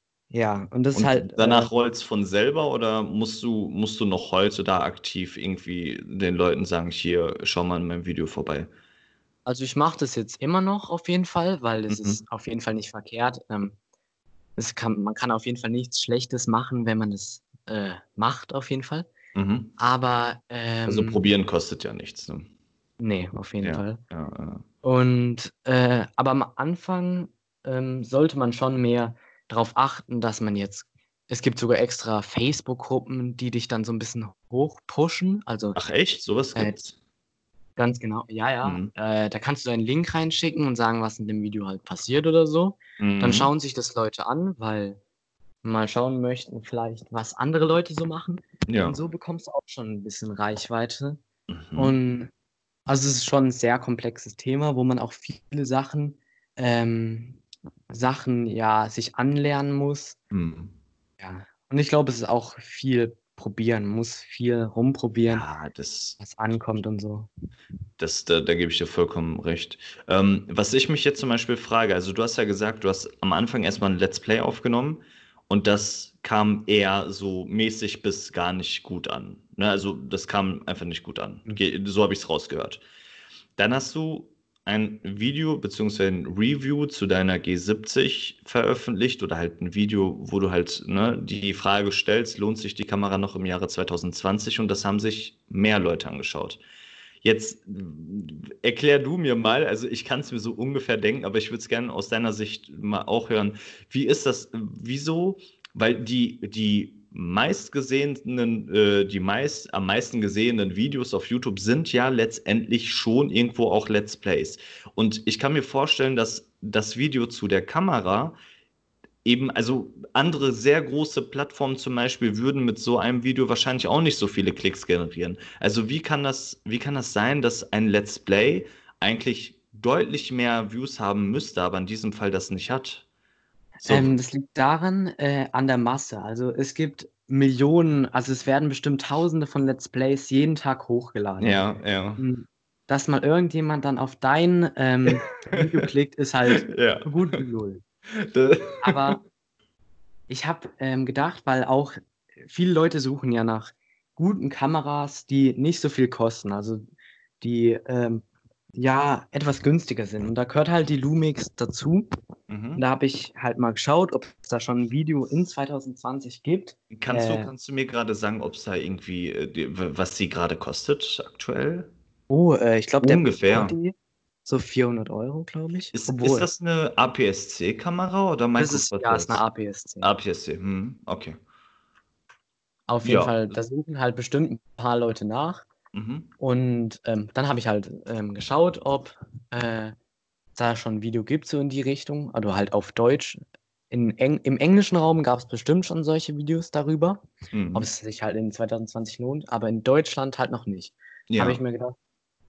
ja, und das ist Und halt, äh danach rollt's von selber oder musst du, musst du noch heute da aktiv irgendwie den Leuten sagen, hier, schau mal in meinem Video vorbei? also, ich mache das jetzt immer noch auf jeden Fall, weil es Mhm. ist auf jeden Fall nicht verkehrt. Ähm, es kann man kann auf jeden Fall nichts Schlechtes machen, wenn man das, äh, macht auf jeden Fall. Mhm. Aber, Also ähm probieren kostet ja nichts, ne? ne, auf jeden Ja, Fall. ja, ja. Und, äh, aber am Anfang, ähm, sollte man schon mehr darauf achten, dass man jetzt es gibt sogar extra Facebook-Gruppen, die dich dann so 'n bisschen hochpushen. Also, Ach echt? Sowas äh, gibt's? ganz genau, ja, ja. Mhm. Äh, da kannst du deinen Link reinschicken und sagen, was in dem Video halt passiert oder so. Dann Mhm. schauen sich das Leute an, weil mal schauen möchten vielleicht, was andere Leute so machen. Und Ja. so bekommst du auch schon 'n bisschen Reichweite. Mhm. Und also, es ist schon 'n sehr komplexes Thema, wo man auch viele Sachen ähm, Sachen, ja, sich anlernen muss. Mhm. Ja. Und ich glaube, es ist auch viel probieren. Man muss viel rumprobieren, Ja, das was ankommt und so. das da da gebe ich dir vollkommen recht. Ähm, was ich mich jetzt zum Beispiel frage, also, du hast ja gesagt, du hast am Anfang erst mal 'n Let's Play aufgenommen und das kam eher so mäßig bis gar nicht gut an, ne? Also, das kam einfach nicht gut an. Mhm. Ge so habe ich's rausgehört. Dann hast du ein Video beziehungsweise 'n Review zu deiner G siebzig veröffentlicht oder halt 'n Video, wo du halt, ne, die Frage stellst: „Lohnt sich die Kamera noch im Jahre zwanzig zwanzig?“ Und das haben sich mehr Leute angeschaut. Jetzt erklär du mir mal, also, ich kann's mir so ungefähr denken, aber ich würde es gerne aus deiner Sicht mal auch hören. Wie ist das wieso? Weil die die meistgesehenen äh, die meist am meisten gesehenen Videos auf YouTube sind ja letztendlich schon irgendwo auch Let's Plays. Und ich kann mir vorstellen, dass das Video zu der Kamera eben also, andere sehr große Plattformen zum Beispiel würden mit so einem Video wahrscheinlich auch nicht so viele Klicks generieren. Also, wie kann das wie kann das sein, dass ein Let's Play eigentlich deutlich mehr Views haben müsste, aber in diesem Fall das nicht hat? So. Ähm, das liegt daran, äh, an der Masse. Also, es gibt Millionen also, es werden bestimmt Tausende von Let's Plays jeden Tag hochgeladen. Ja, ja. Hm, dass mal irgendjemand dann auf dein, ähm, Video klickt, ist halt Ja. so gut wie null. D Aber ich habe, ähm, gedacht, weil auch viele Leute suchen ja nach guten Kameras, die nicht so viel kosten, also, die, ähm, ja, etwas günstiger sind. Und da gehört halt die Lumix dazu. Und Mhm. da habe ich halt mal geschaut, ob es da schon 'n Video in zwanzig zwanzig gibt. Kannst du Äh kannst du mir grade sagen, ob's da irgendwie, äh, die w was sie grade kostet aktuell? Oh, äh, ich glaube, der Ungefähr. Body so vierhundert Euro, glaube ich. Ist ist Obwohl das 'ne APS-C-Kamera oder Das Micro ist Four ja, ist 'ne Thirds? APS-C. APS-C, mhm, okay. Auf jeden Ja. Fall, da suchen halt bestimmt 'n paar Leute nach. Mhm. Und, ähm, dann habe ich halt, ähm, geschaut, ob, äh, da schon 'n Video gibt so in die Richtung, also, halt auf Deutsch. In Eng im englischen Raum gab's bestimmt schon solche Videos darüber, ob Mhm. es sich halt in zwanzig zwanzig lohnt, aber in Deutschland halt noch nicht. Habe ich Ja. mir gedacht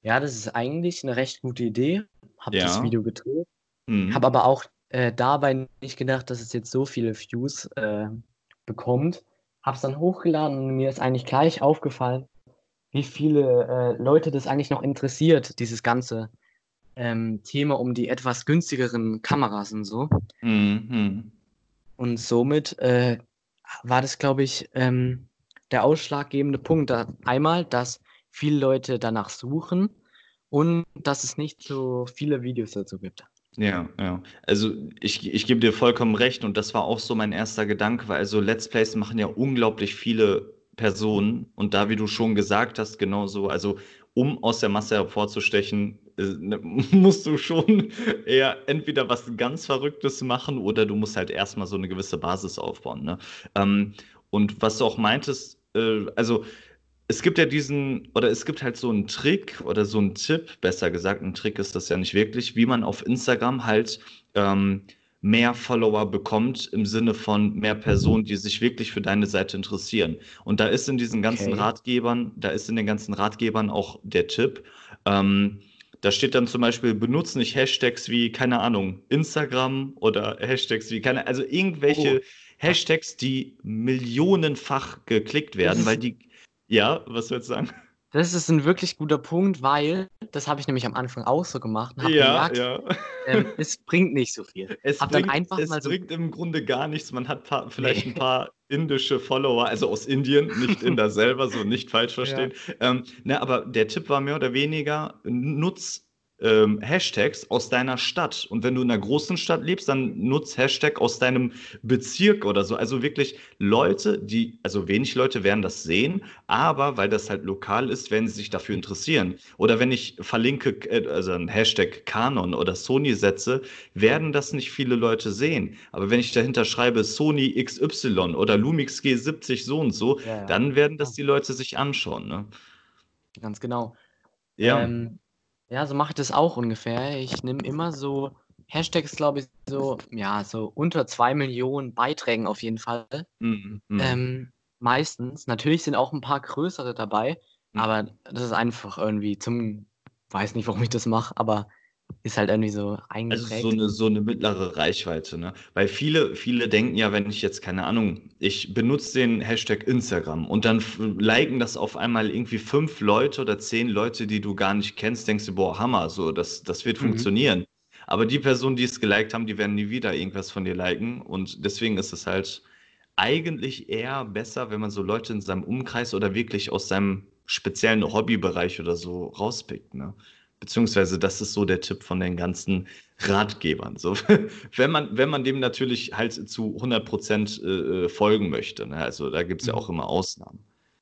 Ja, das ist eigentlich eine recht gute Idee. Habe das Ja. Video gedreht, habe Mhm. aber auch, äh, dabei nicht gedacht, dass es jetzt so viele Views, äh, bekommt. Habe es dann hochgeladen und mir ist eigentlich gleich aufgefallen, wie viele, äh, Leute das eigentlich noch interessiert, dieses ganze, ähm, Thema um die etwas günstigeren Kameras und so. Mhm. Mhm. Und somit, äh, war das, glaube ich, ähm, der ausschlaggebende Punkt. Da einmal, dass viele Leute danach suchen und dass es nicht so viele Videos dazu gibt. Ja, ja. Also ich, ich gebe dir vollkommen recht und das war auch so mein erster Gedanke, weil also Let's Plays machen ja unglaublich viele Personen und da, wie du schon gesagt hast, genauso, also um aus der Masse hervorzustechen, äh, ne, musst du schon eher entweder was ganz Verrücktes machen oder du musst halt erstmal so eine gewisse Basis aufbauen, ne? Ähm, und was du auch meintest, äh, also es gibt ja diesen, oder es gibt halt so einen Trick oder so einen Tipp, besser gesagt, ein Trick ist das ja nicht wirklich, wie man auf Instagram halt ähm, mehr Follower bekommt, im Sinne von mehr Personen, die sich wirklich für deine Seite interessieren. Und da ist in diesen ganzen Okay. Ratgebern, da ist in den ganzen Ratgebern auch der Tipp, ähm, da steht dann zum Beispiel, benutze nicht Hashtags wie, keine Ahnung, Instagram oder Hashtags wie, keine, also Oh, irgendwelche ja. Hashtags, die millionenfach geklickt Das werden, weil ist die ja, was sollst du sagen? das ist 'n wirklich guter Punkt, weil das habe ich nämlich am Anfang auch so gemacht und habe Ja, gemerkt, ja. ähm, es bringt nicht so viel. Es Habe dann bringt einfach es mal so bringt im Grunde gar nichts. Man hat paar ne. vielleicht ein paar indische Follower, also aus Indien, nicht Inder selber, so nicht falsch Ja. verstehen. Ähm, ne, aber der Tipp war mehr oder weniger, nutz, ähm, Hashtags aus deiner Stadt. Und wenn du in einer großen Stadt lebst, dann nutz Hashtag aus deinem Bezirk oder so. Also wirklich Leute, die also wenig Leute werden das sehen, aber weil das halt lokal ist, werden sie sich dafür interessieren. Oder wenn ich verlinke, äh, also 'n Hashtag Canon oder Sony setze, werden das nicht viele Leute sehen. Aber wenn ich dahinter schreibe Sony X Y oder Lumix G siebzig so und so, Ja, ja. dann werden das Ja, die Leute sich anschauen, ne? ganz genau. Ja. Ähm, ja, so mache ich das auch ungefähr. Ich nehme immer so Hashtags, glaube ich, so ja, so unter zwei Millionen Beiträgen auf jeden Fall. Mhm, mhm. Ähm, meistens. Natürlich sind auch 'n paar größere dabei, Mhm. aber das ist einfach irgendwie zum weiß nicht, warum ich das mache, aber ist halt irgendwie so Also so eingeprägt. eine so eine mittlere Reichweite, ne? Weil viele viele denken ja, wenn ich jetzt, keine Ahnung, ich benutze den Hashtag Instagram und dann f liken das auf einmal irgendwie fünf Leute oder zehn Leute, die du gar nicht kennst, denkst du: „Boah, Hammer, so, das das wird Mhm. funktionieren.“ Aber die Personen, die es geliked haben, die werden nie wieder irgendwas von dir liken und deswegen ist es halt eigentlich eher besser, wenn man so Leute in seinem Umkreis oder wirklich aus seinem speziellen Hobbybereich oder so rauspickt, ne? Beziehungsweise das ist so der Tipp von den ganzen Ratgebern. So, wenn man, wenn man dem natürlich halt zu hundert Prozent äh, äh, folgen möchte. Ne? Also da gibt es ja Mhm. auch immer Ausnahmen.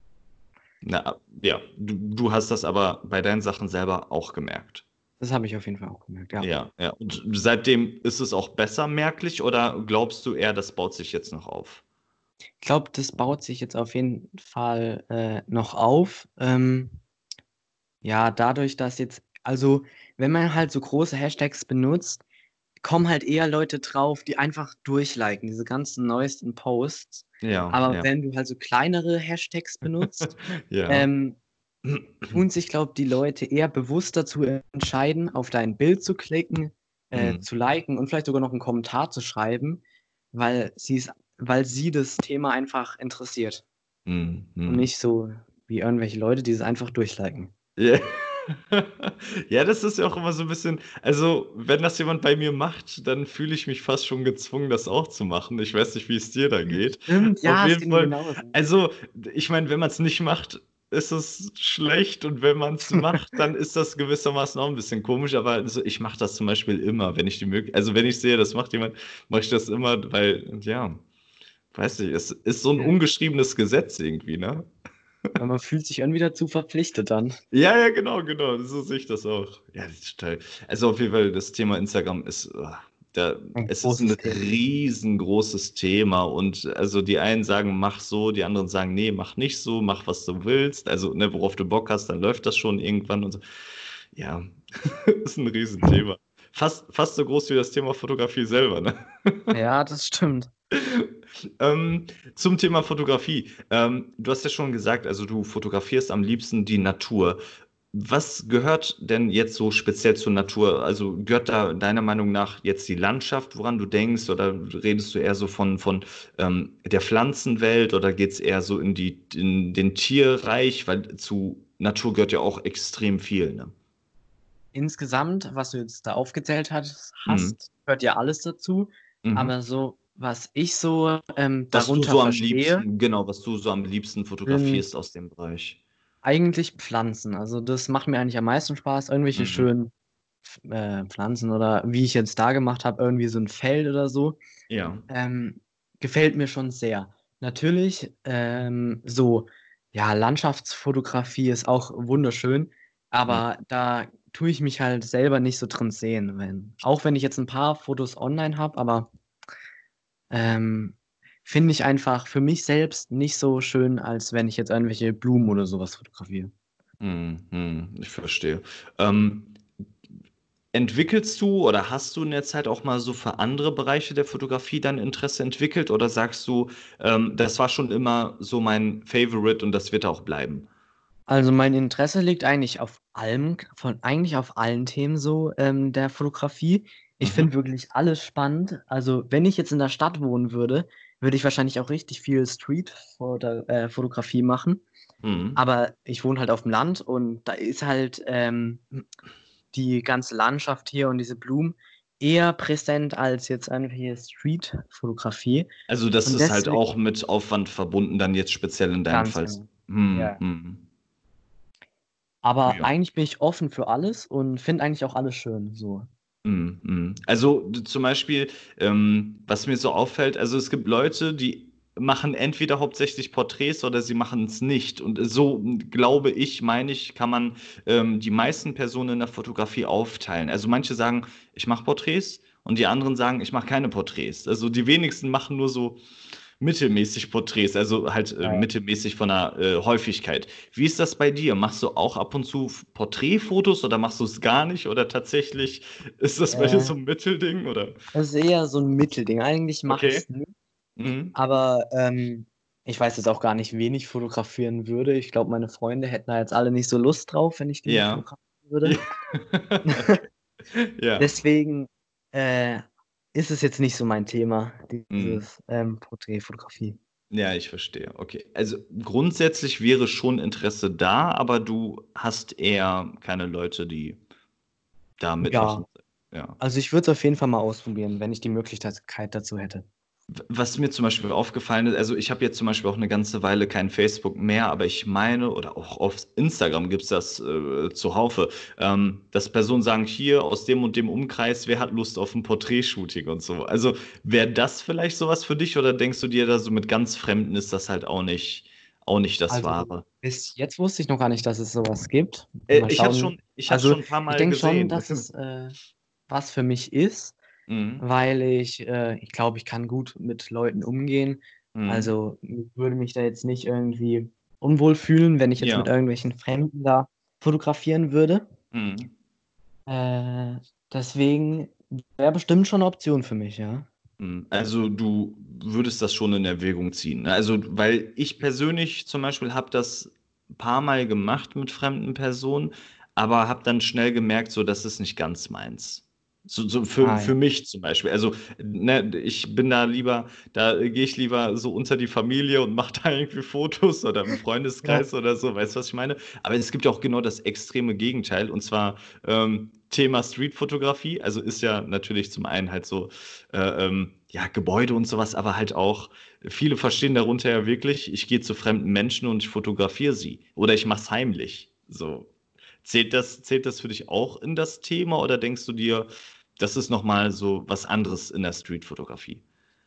Na, ja, du, du hast das aber bei deinen Sachen selber auch gemerkt. Das habe ich auf jeden Fall auch gemerkt, ja. Ja, ja. Und seitdem ist es auch besser merklich oder glaubst du eher, das baut sich jetzt noch auf? Ich glaube, das baut sich jetzt auf jeden Fall, äh, noch auf. Ähm, ja, dadurch, dass jetzt also, wenn man halt so große Hashtags benutzt, kommen halt eher Leute drauf, die einfach durchliken, diese ganzen neuesten Posts. Ja, Aber ja. wenn du halt so kleinere Hashtags benutzt, Ja. ähm, tun sich, glaube die Leute eher bewusst dazu entscheiden, auf dein Bild zu klicken, äh, Mhm. zu liken und vielleicht sogar noch 'n Kommentar zu schreiben, weil sie's weil sie das Thema einfach interessiert Mhm. und Mhm. nicht so wie irgendwelche Leute, die es einfach durchliken. Ja. Ja, das ist ja auch immer so ein bisschen also, wenn das jemand bei mir macht, dann fühle ich mich fast schon gezwungen, das auch zu machen. Ich weiß nicht, wie es dir da geht. Stimmt, Auf ja, es jeden geht mir Fall genauso. also, ich meine, wenn man es nicht macht, ist es schlecht und wenn man es macht, dann ist das gewissermaßen auch ein bisschen komisch, aber also, ich mache das zum Beispiel immer, wenn ich die Möglich also, wenn ich sehe, das macht jemand, mache ich das immer, weil ja, weiß nicht, es ist so ein Ja, ungeschriebenes Gesetz irgendwie, ne? weil man fühlt sich irgendwie dazu verpflichtet dann. Ja, ja, genau, genau. So sehe ich das auch. Ja, das ist toll. Also auf jeden Fall, das Thema Instagram ist, ah, da, Ein es ist ein großes Thema. riesengroßes Thema. Und also die einen sagen, mach so, die anderen sagen, nee, mach nicht so, mach, was du willst. Also, ne, worauf du Bock hast, dann läuft das schon irgendwann und so. Ja, ist ein Riesenthema. Fast, fast so groß wie das Thema Fotografie selber, ne? Ja, das stimmt. Ähm, zum Thema Fotografie. Ähm, du hast ja schon gesagt, also du fotografierst am liebsten die Natur. Was gehört denn jetzt so speziell zur Natur? Also gehört da deiner Meinung nach jetzt die Landschaft, woran du denkst, oder redest du eher so von, von ähm, der Pflanzenwelt oder geht es eher so in die, in den Tierreich? Weil zu Natur gehört ja auch extrem viel, ne? Insgesamt, was du jetzt da aufgezählt hast Mhm. hast, gehört ja alles dazu. Mhm. Aber so, was ich so, ähm, Was du darunter so am verstehe, liebsten, genau, was du so am liebsten sind fotografierst aus dem Bereich. eigentlich Pflanzen. Also, das macht mir eigentlich am meisten Spaß, irgendwelche Mhm. schönen Pf äh, Pflanzen oder wie ich jetzt da gemacht habe, irgendwie so 'n Feld oder so, Ja. ähm, gefällt mir schon sehr. Natürlich, ähm, so, ja, Landschaftsfotografie ist auch wunderschön, Mhm. aber da tue ich mich halt selber nicht so drin sehen, wenn auch wenn ich jetzt 'n paar Fotos online habe, aber ähm, finde ich einfach für mich selbst nicht so schön, als wenn ich jetzt irgendwelche Blumen oder so was fotografiere. Mhm, mhm, ich verstehe. Ähm, entwickelst du oder hast du in der Zeit auch mal so für andere Bereiche der Fotografie dein Interesse entwickelt oder sagst du, ähm, das war schon immer so mein Favorite und das wird auch bleiben? Also, mein Interesse liegt eigentlich auf allem k von eigentlich auf allen Themen so, ähm, der Fotografie. Ich Mhm. finde wirklich alles spannend. Also, wenn ich jetzt in der Stadt wohnen würde, würde ich wahrscheinlich auch richtig viel Streetfoto äh, Fotografie machen. Mhm. Aber ich wohne halt auf'm Land und da ist halt, ähm, die ganze Landschaft hier und diese Blumen eher präsent als jetzt irgendwelche Streetfotografie. Also, das Und ist halt deswe auch mit Aufwand verbunden, dann jetzt speziell in deinem Ganz Fall. genau. Mhm, Ja. mhm. Aber Ja. eigentlich bin ich offen für alles und finde eigentlich auch alles schön, so. Mhm, mhm. Also, d zum Beispiel, ähm, was mir so auffällt, also, es gibt Leute, die machen entweder hauptsächlich Porträts oder sie machen's nicht. Und so, hm, glaube ich, meine ich, kann man, ähm, die meisten Personen in der Fotografie aufteilen. Also, manche sagen: „Ich mache Porträts“ und die anderen sagen: „Ich mache keine Porträts.“ Also, die wenigsten machen nur so mittelmäßig Porträts, also halt, äh, Ja, ja. mittelmäßig von der, äh, Häufigkeit. Wie ist das bei dir? Machst du auch ab und zu F Porträtfotos oder machst du's gar nicht oder tatsächlich ist das bei dir so Äh 'n Mittelding, oder? Das ist eher so 'n Mittelding. Eigentlich mache Okay. ich's nie, Mhm. aber, ähm, ich weiß jetzt auch gar nicht, wen ich fotografieren würde. Ich glaube, meine Freunde hätten da jetzt alle nicht so Lust drauf, wenn ich die Ja. fotografieren würde. Ja. Okay. Ja. Deswegen, äh, ist es jetzt nicht so mein Thema, Mhm. dieses, ähm, Porträtfotografie. Ja, ich verstehe. Okay. Also, grundsätzlich wäre schon Interesse da, aber du hast eher keine Leute, die da Ja, mitmachen. Ja. also, ich würde es auf jeden Fall mal ausprobieren, wenn ich die Möglichkeit Keit dazu hätte. W was mir zum Beispiel aufgefallen ist, also, ich habe jetzt zum Beispiel auch 'ne ganze Weile kein Facebook mehr, aber ich meine oder auch auf Instagram gibt's das, äh, zuhaufe, ähm, dass Personen sagen: „Hier aus dem und dem Umkreis, wer hat Lust auf 'n Porträtshooting?“ und so. Also, wäre das vielleicht so was für dich oder denkst du dir da so mit ganz Fremden ist das halt auch nicht auch nicht das Also, Wahre? bis jetzt wusste ich noch gar nicht, dass es so was gibt. Äh, Mal ich hatte es schauen. schon ich hatte es Also, schon 'n paar ich Mal denke schon, gesehen. dass es, äh, was für mich ist, Mhm. weil ich äh, ich glaube, ich kann gut mit Leuten umgehen. Mhm. Also, ich würde mich da jetzt nicht irgendwie unwohl fühlen, wenn ich jetzt mit Ja. irgendwelchen Fremden da fotografieren würde. Mhm. Äh, deswegen wäre bestimmt schon 'ne Option für mich, ja. Mhm. Also, du würdest das schon in Erwägung ziehen, ne? Also, weil ich persönlich zum Beispiel habe das paarmal gemacht mit fremden Personen, aber habe dann schnell gemerkt, so, das ist nicht ganz meins. So so für Ah, für ja. mich zum Beispiel. Also, ne, ich bin da lieber da gehe ich lieber so unter die Familie und mache da irgendwie Fotos oder im Ja. Freundeskreis oder so, weißt du, was ich meine? Aber es gibt ja auch genau das extreme Gegenteil und zwar, ähm, Thema Streetfotografie. Also, ist ja natürlich zum einen halt so, äh, ähm, ja, Gebäude und so was, aber halt auch viele verstehen darunter ja wirklich, ich gehe zu fremden Menschen und ich fotografiere sie oder ich mache es heimlich, so. Zählt das zählt das für dich auch in das Thema oder denkst du dir, das ist noch mal so was anderes in der Streetfotografie?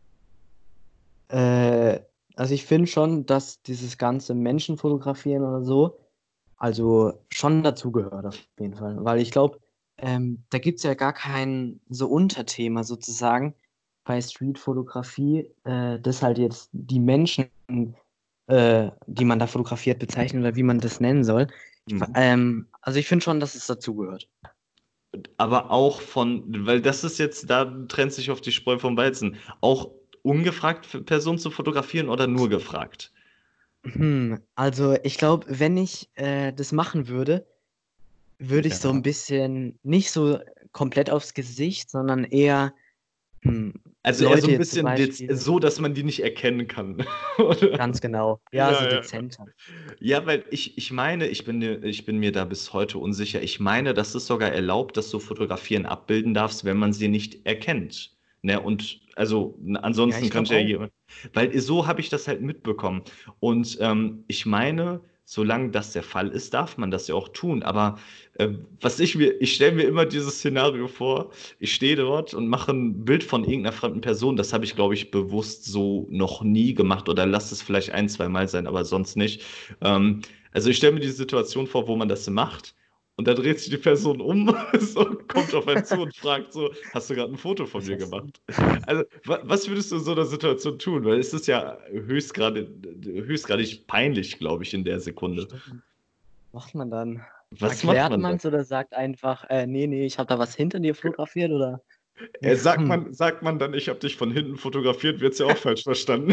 Äh, also, ich finde schon, dass dieses ganze Menschen fotografieren oder so, also, schon dazugehört auf jeden Fall. Weil ich glaube, ähm, da gibt's ja gar kein so Unterthema sozusagen bei Streetfotografie, äh, das halt jetzt die Menschen, äh, die man da fotografiert, bezeichnen oder wie man das nennen soll. Ich wa Mhm. ähm, also, ich finde schon, dass es dazugehört. Aber auch von weil das ist jetzt da trennt sich oft die Spreu vom Weizen. Auch ungefragt F Personen zu fotografieren oder nur gefragt? Hm, also, ich glaube, wenn ich, äh, das machen würde würde ich so ein Ja. bisschen nicht so komplett aufs Gesicht, sondern eher, hm, Also eher so Leute ein jetzt zum bisschen dez Beispiel so, dass man die nicht erkennen kann, oder? ganz genau. Ja, so Ja, ja. dezenter. Ja, weil ich ich meine, ich bin mir ich bin mir da bis heute unsicher. Ich meine, das ist sogar erlaubt, dass du Fotografien abbilden darfst, wenn man sie nicht erkennt, ne? Und also, n Ja, ansonsten ich glaube könnte ja auch. jemand, weil so habe ich das halt mitbekommen. Und, ähm, ich meine, solange das der Fall ist, darf man das ja auch tun. Aber, ähm, was ich mir ich stelle mir immer dieses Szenario vor, ich stehe dort und mache ein Bild von irgendeiner fremden Person. Das habe ich, glaube ich, bewusst so noch nie gemacht oder lass es vielleicht ein, zwei Mal sein, aber sonst nicht. Ähm, also ich stelle mir die Situation vor, wo man das macht und da dreht sich die Person um, so, kommt auf einen zu und fragt so, hast du gerade ein Foto von Was mir hast du? gemacht? Also wa was würdest du in so einer Situation tun? Weil es ist ja höchstgrade höchstgradig peinlich, glaube ich, in der Sekunde. Stimmt. Macht man dann? Was macht Erklärt man dann? man's oder sagt einfach: „Äh, ne, ne, ich habe da was hinter dir fotografiert“, oder Äh, sagt hm, man sagt man dann: „Ich habe dich von hinten fotografiert“, wird's ja auch falsch verstanden.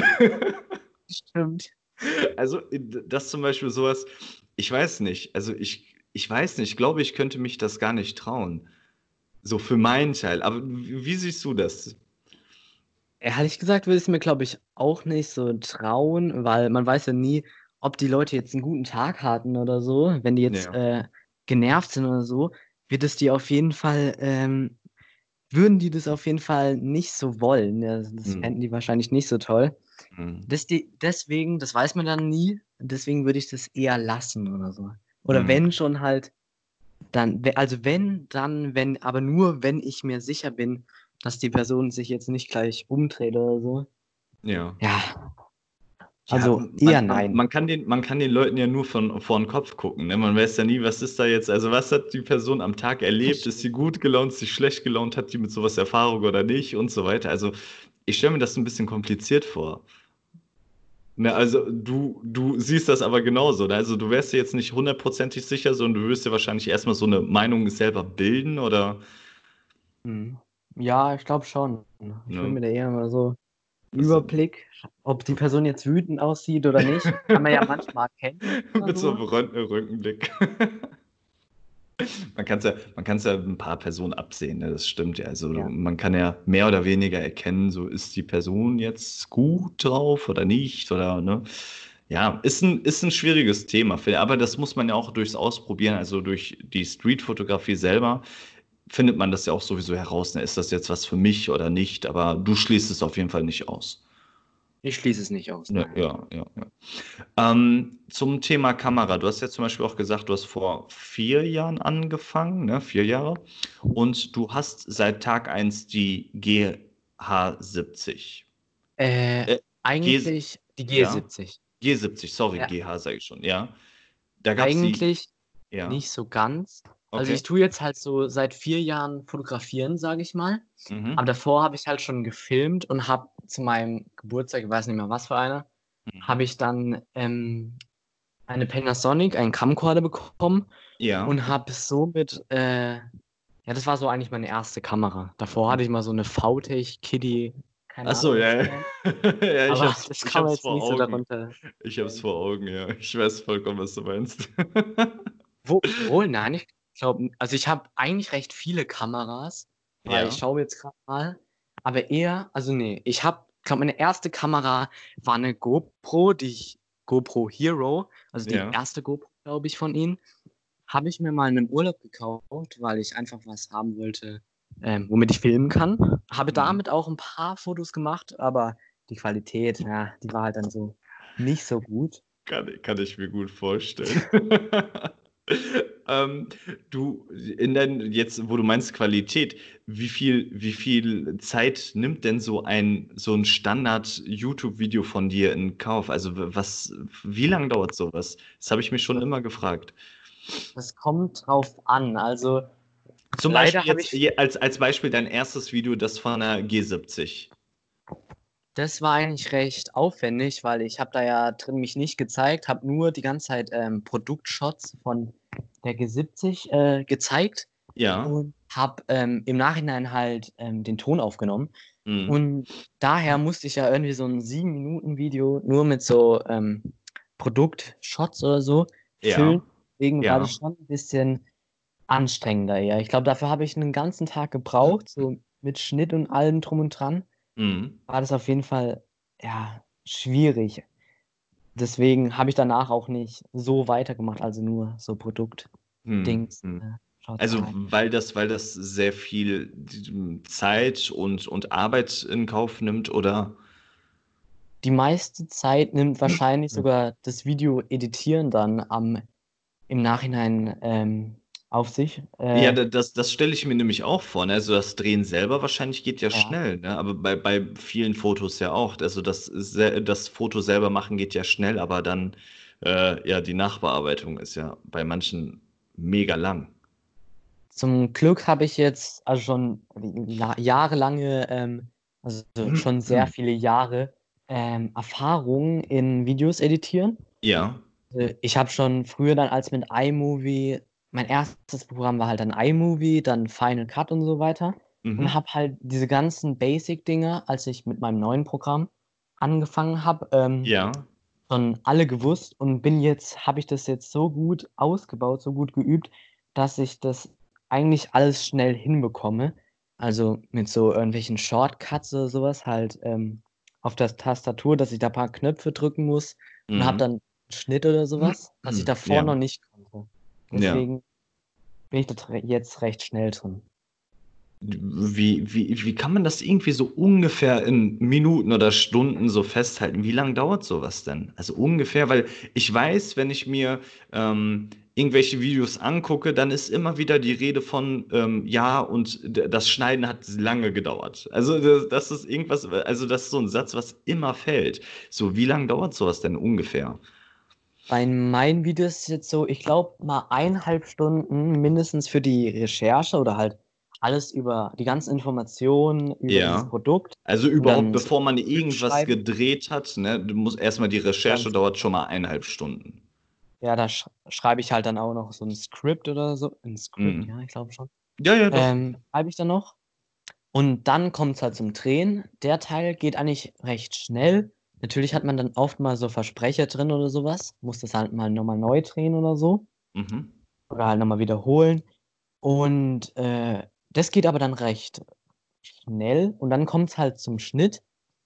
stimmt. Also, äh, d das zum Beispiel sowas. Ich weiß nicht. Also, ich ich weiß nicht, ich glaube, ich könnte mich das gar nicht trauen. So für meinen Teil. Aber w wie siehst du das? Ehrlich gesagt würde ich's mir, glaube ich, auch nicht so trauen, weil man weiß ja nie, ob die Leute jetzt 'n guten Tag hatten oder so. Wenn die jetzt, Ja. äh, genervt sind oder so, wird es die auf jeden Fall ähm, würden die das auf jeden Fall nicht so wollen. Ja, das Mhm. fänden die wahrscheinlich nicht so toll. Mhm. Dass die deswegen das weiß man dann nie, deswegen würde ich das eher lassen oder so. Oder Mhm. wenn schon halt, dann we also wenn, dann wenn aber nur, wenn ich mir sicher bin, dass die Person sich jetzt nicht gleich umdreht oder so. Ja. Ja, Ja, also m eher man man nein. man kann den man kann den Leuten ja nur von vor 'n Kopf gucken, ne? Man weiß ja nie, was ist da jetzt, also, was hat die Person am Tag Das erlebt? Ist sie stimmt. gut gelaunt, ist sie schlecht gelaunt? Hat die mit so was Erfahrung oder nicht und so weiter. Also, ich stelle mir das 'n bisschen kompliziert vor. Ne, also, du du siehst das aber genauso, ne? Also, du wärst dir jetzt nicht hundertprozentig sicher, sondern du würdest dir wahrscheinlich erst mal so 'ne Meinung selber bilden, oder? Mhm. Ja, ich glaube schon. Ich würde Ne? mir da eher mal so Also Überblick, ob die Person jetzt wütend aussieht oder nicht, kann man ja manchmal erkennen oder mit so 'nem so. Rönt Röntgenblick. Man kann's ja man kann's ja 'n paar Personen absehen, ne? Das stimmt ja. Also, Ja. man kann ja mehr oder weniger erkennen, so ist die Person jetzt gut drauf oder nicht oder, ne? Ja, ist 'n ist 'n schwieriges Thema, fi aber das muss man ja auch durchs Ausprobieren, also, durch die Streetfotografie selber findet man das ja auch sowieso heraus, ne? Ist das jetzt was für mich oder nicht? Aber du schließt es auf jeden Fall nicht aus. Ich schließe es nicht aus, Ne, nein. ja, ja, ja. Ähm, zum Thema Kamera. Du hast ja zum Beispiel auch gesagt, du hast vor vier Jahren angefangen, ne, vier Jahre. Und du hast seit Tag eins die G H siebzig. Äh, Äh, G s eigentlich die G ja? siebzig. G siebzig, sorry, Ja. G H sage ich schon, ja. Da gab's die Eigentlich ja, nicht so ganz. Also, okay. ich tue jetzt halt so seit vier Jahren fotografieren, sage ich mal. Aber Mhm. davor habe ich halt schon gefilmt und habe zu meinem Geburtstag, ich weiß nicht mehr, was für einer, habe Mhm. ich dann, ähm, eine Panasonic, einen Camcorder bekommen Ja. und habe somit, äh ja, das war so eigentlich meine erste Kamera. Davor hatte ich mal so 'ne VTech Kiddie, Ach keine so, Ahnung, was ja, das ja. war. Ja, ich habe Aber es das ich kann habe man es jetzt vor nicht so Augen. darunter Ich habe es stellen. vor Augen, ja. Ich weiß vollkommen, was du meinst. Wo wohl, nein, ich glaube also, ich habe eigentlich recht viele Kameras, weil ich Ja. schaue jetzt grad mal, aber eher also, ne, ich habe glaube, meine erste Kamera war 'ne GoPro, die ich GoPro Hero, also, die Ja. erste GoPro, glaube ich, von ihnen, habe ich mir mal in 'nem Urlaub gekauft, weil ich einfach was haben wollte, ähm, womit ich filmen kann. Habe Mhm. damit auch 'n paar Fotos gemacht, aber die Qualität, ja, die war halt dann so nicht so gut. Kann i kann ich mir gut vorstellen. Ähm, du, in deinen jetzt, wo du meinst Qualität, wie viel wie viel Zeit nimmt denn so ein so 'n Standard-YouTube-Video von dir in Kauf? Also, w was wie lang dauert so was? Das habe ich mich schon immer gefragt. Das kommt drauf an. Also, Zum leider Beispiel habe jetzt ich je als als Beispiel dein erstes Video, das von 'ner G siebzig. Das war eigentlich recht aufwendig, weil ich habe da ja drin mich nicht gezeigt, habe nur die ganze Zeit, ähm, Produktshots von der G siebzig, äh, gezeigt Ja. und habe, ähm, im Nachhinein halt, ähm, den Ton aufgenommen. Mhm. Und daher musste ich ja irgendwie so 'n sieben Minuten Video nur mit so, ähm, Produktshots oder so füllen. Ja, Deswegen war das ja. schon 'n bisschen anstrengender eher. Ich glaube, dafür habe ich 'nen ganzen Tag gebraucht, so mit Schnitt und allem drum und dran. Mhm. War das auf jeden Fall, ja, schwierig. Deswegen habe ich danach auch nicht so weitergemacht, also nur so Mhm, Produktdings, mhm. äh, Also, Shorts-Arbeit. weil das weil das sehr viel d hm, Zeit und und Arbeit in Kauf nimmt, oder? Die meiste Zeit nimmt wahrscheinlich sogar das Video editieren dann am im Nachhinein, ähm, auf sich. Ja, Äh, da das das stelle ich mir nämlich auch vor, ne? Also, das Drehen selber wahrscheinlich geht ja ja. schnell, ne? Aber bei bei vielen Fotos ja auch. Also, das se das Foto selber machen geht ja schnell, aber dann, äh, ja, die Nachbearbeitung ist ja bei manchen mega lang. Zum Glück habe ich jetzt also schon la jahrelange, ähm also schon sehr viele Jahre, ähm, Erfahrung in Videos editieren. Ja. Äh, ich habe schon früher dann als mit iMovie mein erstes Programm war halt dann iMovie, dann Final Cut und so weiter und Mhm. habe halt diese ganzen Basic-Dinger, als ich mit meinem neuen Programm angefangen habe, ähm, Ja. schon alle gewusst und bin jetzt habe ich das jetzt so gut ausgebaut, so gut geübt, dass ich das eigentlich alles schnell hinbekomme. Also, mit so irgendwelchen Shortcuts oder so was halt, ähm, auf der Tastatur, dass ich da paar Knöpfe drücken muss und habe Mhm. dann Schnitt oder so was, was ich davor Ja. noch nicht konnte. Ja. Deswegen bin ich da dr jetzt recht schnell drin. Wie wie wie kann man das irgendwie so ungefähr in Minuten oder Stunden so festhalten? Wie lang dauert so was denn? Also, ungefähr, weil ich weiß, wenn ich mir, ähm, irgendwelche Videos angucke, dann ist immer wieder die Rede von, ähm, ja, und d das Schneiden hat lange gedauert. Also, d das ist irgendwas also, das ist so 'n Satz, was immer fällt. So, wie lang dauert so was denn ungefähr? Bei meinen Videos ist es jetzt so, ich glaube mal eineinhalb Stunden mindestens für die Recherche oder halt alles über die ganzen Informationen über dieses Ja. Produkt Also, und überhaupt dann so bevor man Skript irgendwas schreiben. gedreht hat, ne? Du musst erst mal die Recherche Ganz dauert schon mal eineinhalb Stunden. Ja, da sch schreibe ich halt dann auch noch so 'n Skript oder so 'n Skript, Mhm. ja, ich glaube schon. Ja, ja, doch. Ähm, schreibe ich dann noch und dann kommt's halt zum Drehen. Der Teil geht eigentlich recht schnell. Natürlich hat man dann oft mal so Versprecher drin oder so was, muss das halt mal noch mal neu drehen oder so Mhm. oder halt noch mal wiederholen und, äh, das geht aber dann recht schnell und dann kommt's halt zum Schnitt.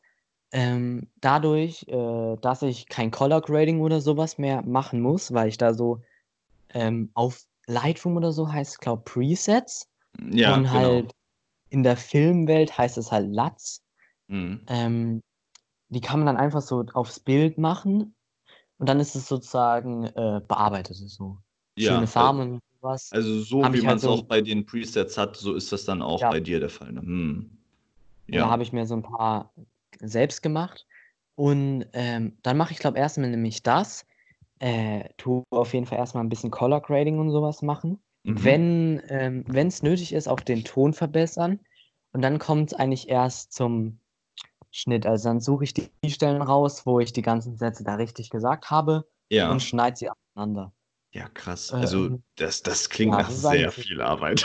Ähm, dadurch, äh, dass ich kein Color Grading oder so was mehr machen muss, weil ich da so, ähm, auf Lightroom oder so heißt es, glaube Presets Ja, und genau. halt in der Filmwelt heißt es halt LUTs. Mhm. Ähm, die kann man dann einfach so aufs Bild machen und dann ist es sozusagen, äh, bearbeitet so. Schöne Ja, al Farben und so was. also, so Habe wie ich halt man's so auch 'n bei den Presets hat, so ist das dann auch Ja. bei dir der Fall, ne? Mhm. Und da Ja. habe ich mir so 'n paar selbst gemacht und, ähm, dann mache ich, glaube erst mal nämlich das, äh, tue auf jeden Fall erst mal 'n bisschen Color Grading und so was machen. Mhm. Wenn ähm, wenn's nötig ist, auch den Ton verbessern und dann kommt's eigentlich erst zum Schnitt. Also, dann suche ich die Stellen raus, wo ich die ganzen Sätze da richtig gesagt habe und Ja. schneide sie aneinander. Ja, krass. Also, Ähm, das das klingt ja, nach das ist sehr eigentlich nicht viel schlimm. Arbeit.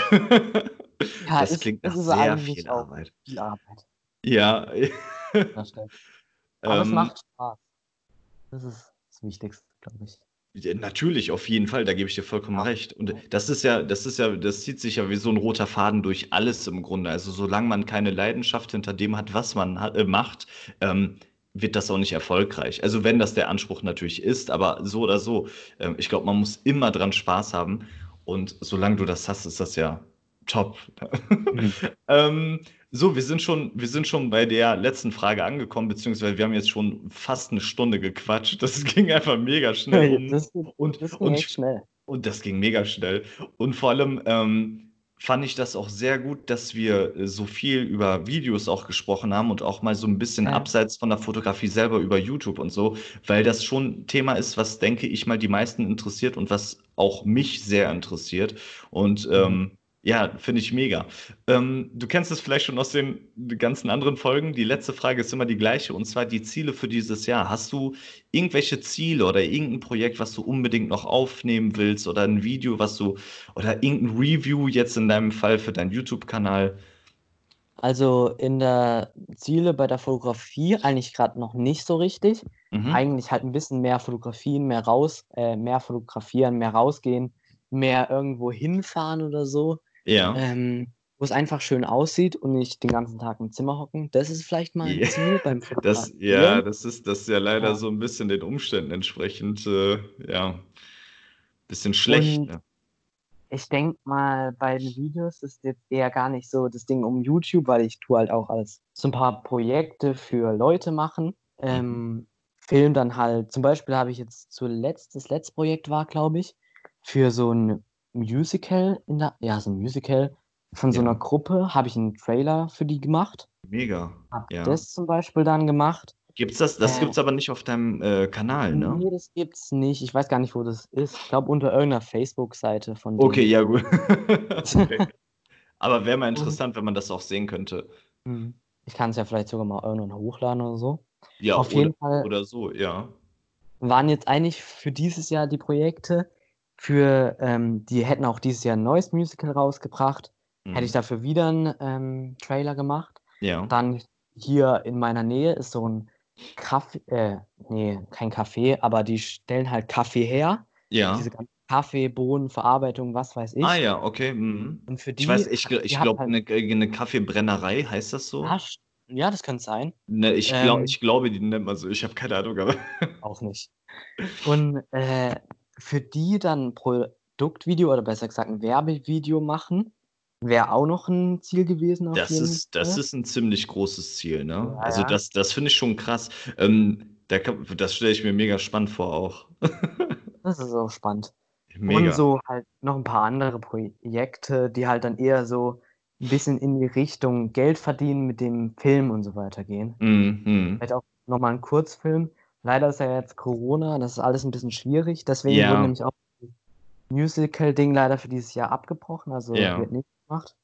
Ja, Das ist klingt es nach ist sehr eigentlich viel auch Arbeit. viel Arbeit. Ja. Das stimmt. Aber es Ähm macht Spaß. Das ist das Wichtigste, glaube ich. Ja, natürlich, auf jeden Fall, da gebe ich dir vollkommen recht. Und das ist ja das ist ja das zieht sich ja wie so 'n roter Faden durch alles im Grunde. Also, solange man keine Leidenschaft hinter dem hat, was man ha äh, macht, ähm, wird das auch nicht erfolgreich. Also, wenn das der Anspruch natürlich ist, aber so oder so. Ähm, ich glaube, man muss immer dran Spaß haben und solange du das hast, ist das ja top. Mhm. Ähm, so, wir sind schon wir sind schon bei der letzten Frage angekommen, beziehungsweise wir haben jetzt schon fast 'ne Stunde gequatscht. Das ging einfach mega schnell um Das ging und das ging und echt ich schnell. und das ging mega schnell. Und vor allem, ähm, fand ich das auch sehr gut, dass wir, äh, so viel über Videos auch gesprochen haben und auch mal so 'n bisschen Ja. abseits von der Fotografie selber über YouTube und so, weil das schon Thema ist, was, denke ich mal, die meisten interessiert und was auch mich sehr interessiert. Und, Mhm. ähm, ja, finde ich mega. Ähm, du kennst es vielleicht schon aus den ganzen anderen Folgen. Die letzte Frage ist immer die gleiche, und zwar die Ziele für dieses Jahr. Hast du irgendwelche Ziele oder irgend 'n Projekt, was du unbedingt noch aufnehmen willst oder 'n Video, was du oder irgend 'n Review jetzt in deinem Fall für deinen YouTube-Kanal? Also, in der Ziele bei der Fotografie eigentlich grad noch nicht so richtig. Mhm. Eigentlich halt 'n bisschen mehr Fotografien, mehr raus äh, mehr fotografieren, mehr rausgehen, mehr irgendwo hinfahren oder so, Ja. ähm, wo es einfach schön aussieht und nicht den ganzen Tag im Zimmer hocken. Das ist vielleicht mal 'n Ja, Ziel beim das ja, Fotografieren. das ist das ist ja leider Ja. so 'n bisschen den Umständen entsprechend, äh, ja, bisschen schlecht, Und ne? ich denke mal, bei den Videos ist jetzt eher gar nicht so das Ding um YouTube, weil ich tue halt auch alles so 'n paar Projekte für Leute machen, Mhm. ähm, filme dann halt zum Beispiel habe ich jetzt zuletzt das letzte Projekt war, glaube ich, für so 'n Musical in der ja, so 'n Musical von so 'ner Ja. Gruppe habe ich 'n Trailer für die gemacht. Mega, Habe ja. das zum Beispiel dann gemacht. Gibt's das das Äh gibt's aber nicht auf deinem, äh, Kanal, ne? Ne, das gibt's nicht. Ich weiß gar nicht, wo das ist. Ich glaube, unter irgend 'ner Facebook-Seite von Okay, denen. ja gut. Okay. Aber wäre mal Und interessant, wenn man das auch sehen könnte. Mhm. Ich kann's ja vielleicht sogar mal irgendwann hochladen oder so. Ja, Auf oder jeden Fall oder so, ja. waren jetzt eigentlich für dieses Jahr die Projekte für ähm, die hätten auch dieses Jahr 'n neues Musical rausgebracht. Hätte ich Mhm. dafür wieder 'n, ähm, Trailer gemacht. Ja. Dann hier in meiner Nähe ist so 'n Kaff äh, ne, kein Café, aber die stellen halt Kaffee her. Diese Ja. ganzen Kaffee, Bohnen, Verarbeitung, was weiß Ah ich. ja, okay, mhm. Und für Ich weiß die ich ha gl die ich hatten glaube, halt 'ne g 'ne Kaffeebrennerei, heißt das so? Ah, sch ja, das könnte sein. Ne, ich glau Ähm ich glaube, die nennt man so. Ich habe keine Ahnung, aber Auch nicht. Und, äh, für die dann 'n Produktvideo oder besser gesagt 'n Werbevideo machen, wäre auch noch 'n Ziel gewesen auf Das jeden ist das Fall. ist 'n ziemlich großes Ziel, ne? Ja, Also, ja. das das finde ich schon krass. Ähm, da kann das stelle ich mir mega spannend vor auch. Das ist auch spannend. Und Mega. so halt noch 'n paar andere Projekte, die halt dann eher so 'n bisschen in die Richtung Geld verdienen mit dem Film und so weiter gehen. Mhm, mhm. Vielleicht auch noch mal 'n Kurzfilm. Leider ist ja jetzt Corona, das ist alles 'n bisschen schwierig. Deswegen wurde Ja. nämlich auch Musical-Ding leider für dieses Jahr abgebrochen, also Ja. wird nicht gemacht.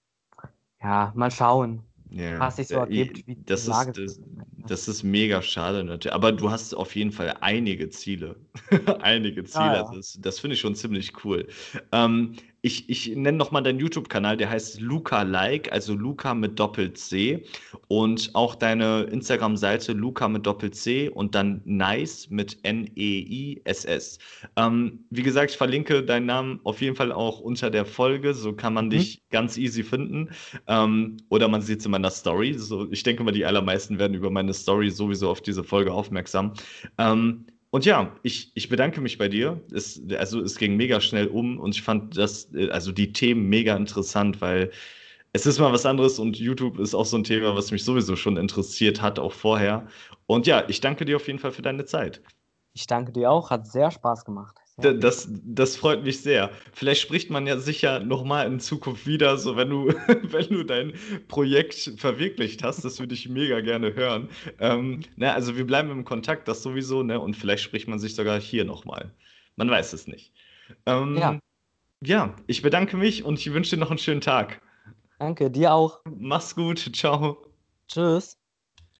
Ja, mal schauen, Ja, was sich so äh, ergibt, i wie die das Lage ist sich das entwickelt, ne? das ist mega schade natü aber du hast auf jeden Fall einige Ziele. Einige Ja, Ziele, also, ja. das das finde ich schon ziemlich cool. Ähm, ich ich nenne noch mal deinen YouTube-Kanal, der heißt Luca Like, also Luca mit Doppel-C und auch deine Instagram-Seite Luca mit Doppel-C und dann Nice mit N E I S S. Ähm, wie gesagt, ich verlinke deinen Namen auf jeden Fall auch unter der Folge, so kann man Mhm. dich ganz easy finden. Ähm, oder man sieht's in meiner Story. So, ich denke mal, die allermeisten werden über meine Story sowieso auf diese Folge aufmerksam. Ähm, und ja, ich ich bedanke mich bei dir. Es also, es ging mega schnell um und ich fand das äh, also, die Themen mega interessant, weil es ist mal was anderes und YouTube ist auch so 'n Thema, was mich sowieso schon interessiert hat, auch vorher. Und ja, ich danke dir auf jeden Fall für deine Zeit. Ich danke dir auch, hat sehr Spaß gemacht. D Sehr viel das Spaß. das freut mich sehr. Vielleicht spricht man ja sicher noch mal in Zukunft wieder, so wenn du wenn du dein Projekt verwirklicht hast. Das würde ich mega gerne hören. Ähm, ne, also, wir bleiben im Kontakt, das sowieso, ne, und vielleicht spricht man sich sogar hier noch mal. Man weiß es nicht. Ja. Ähm, ja, ich bedanke mich und ich wünsche dir noch 'n schönen Tag. Danke, dir auch. Mach's gut. Tschau. Tschüss.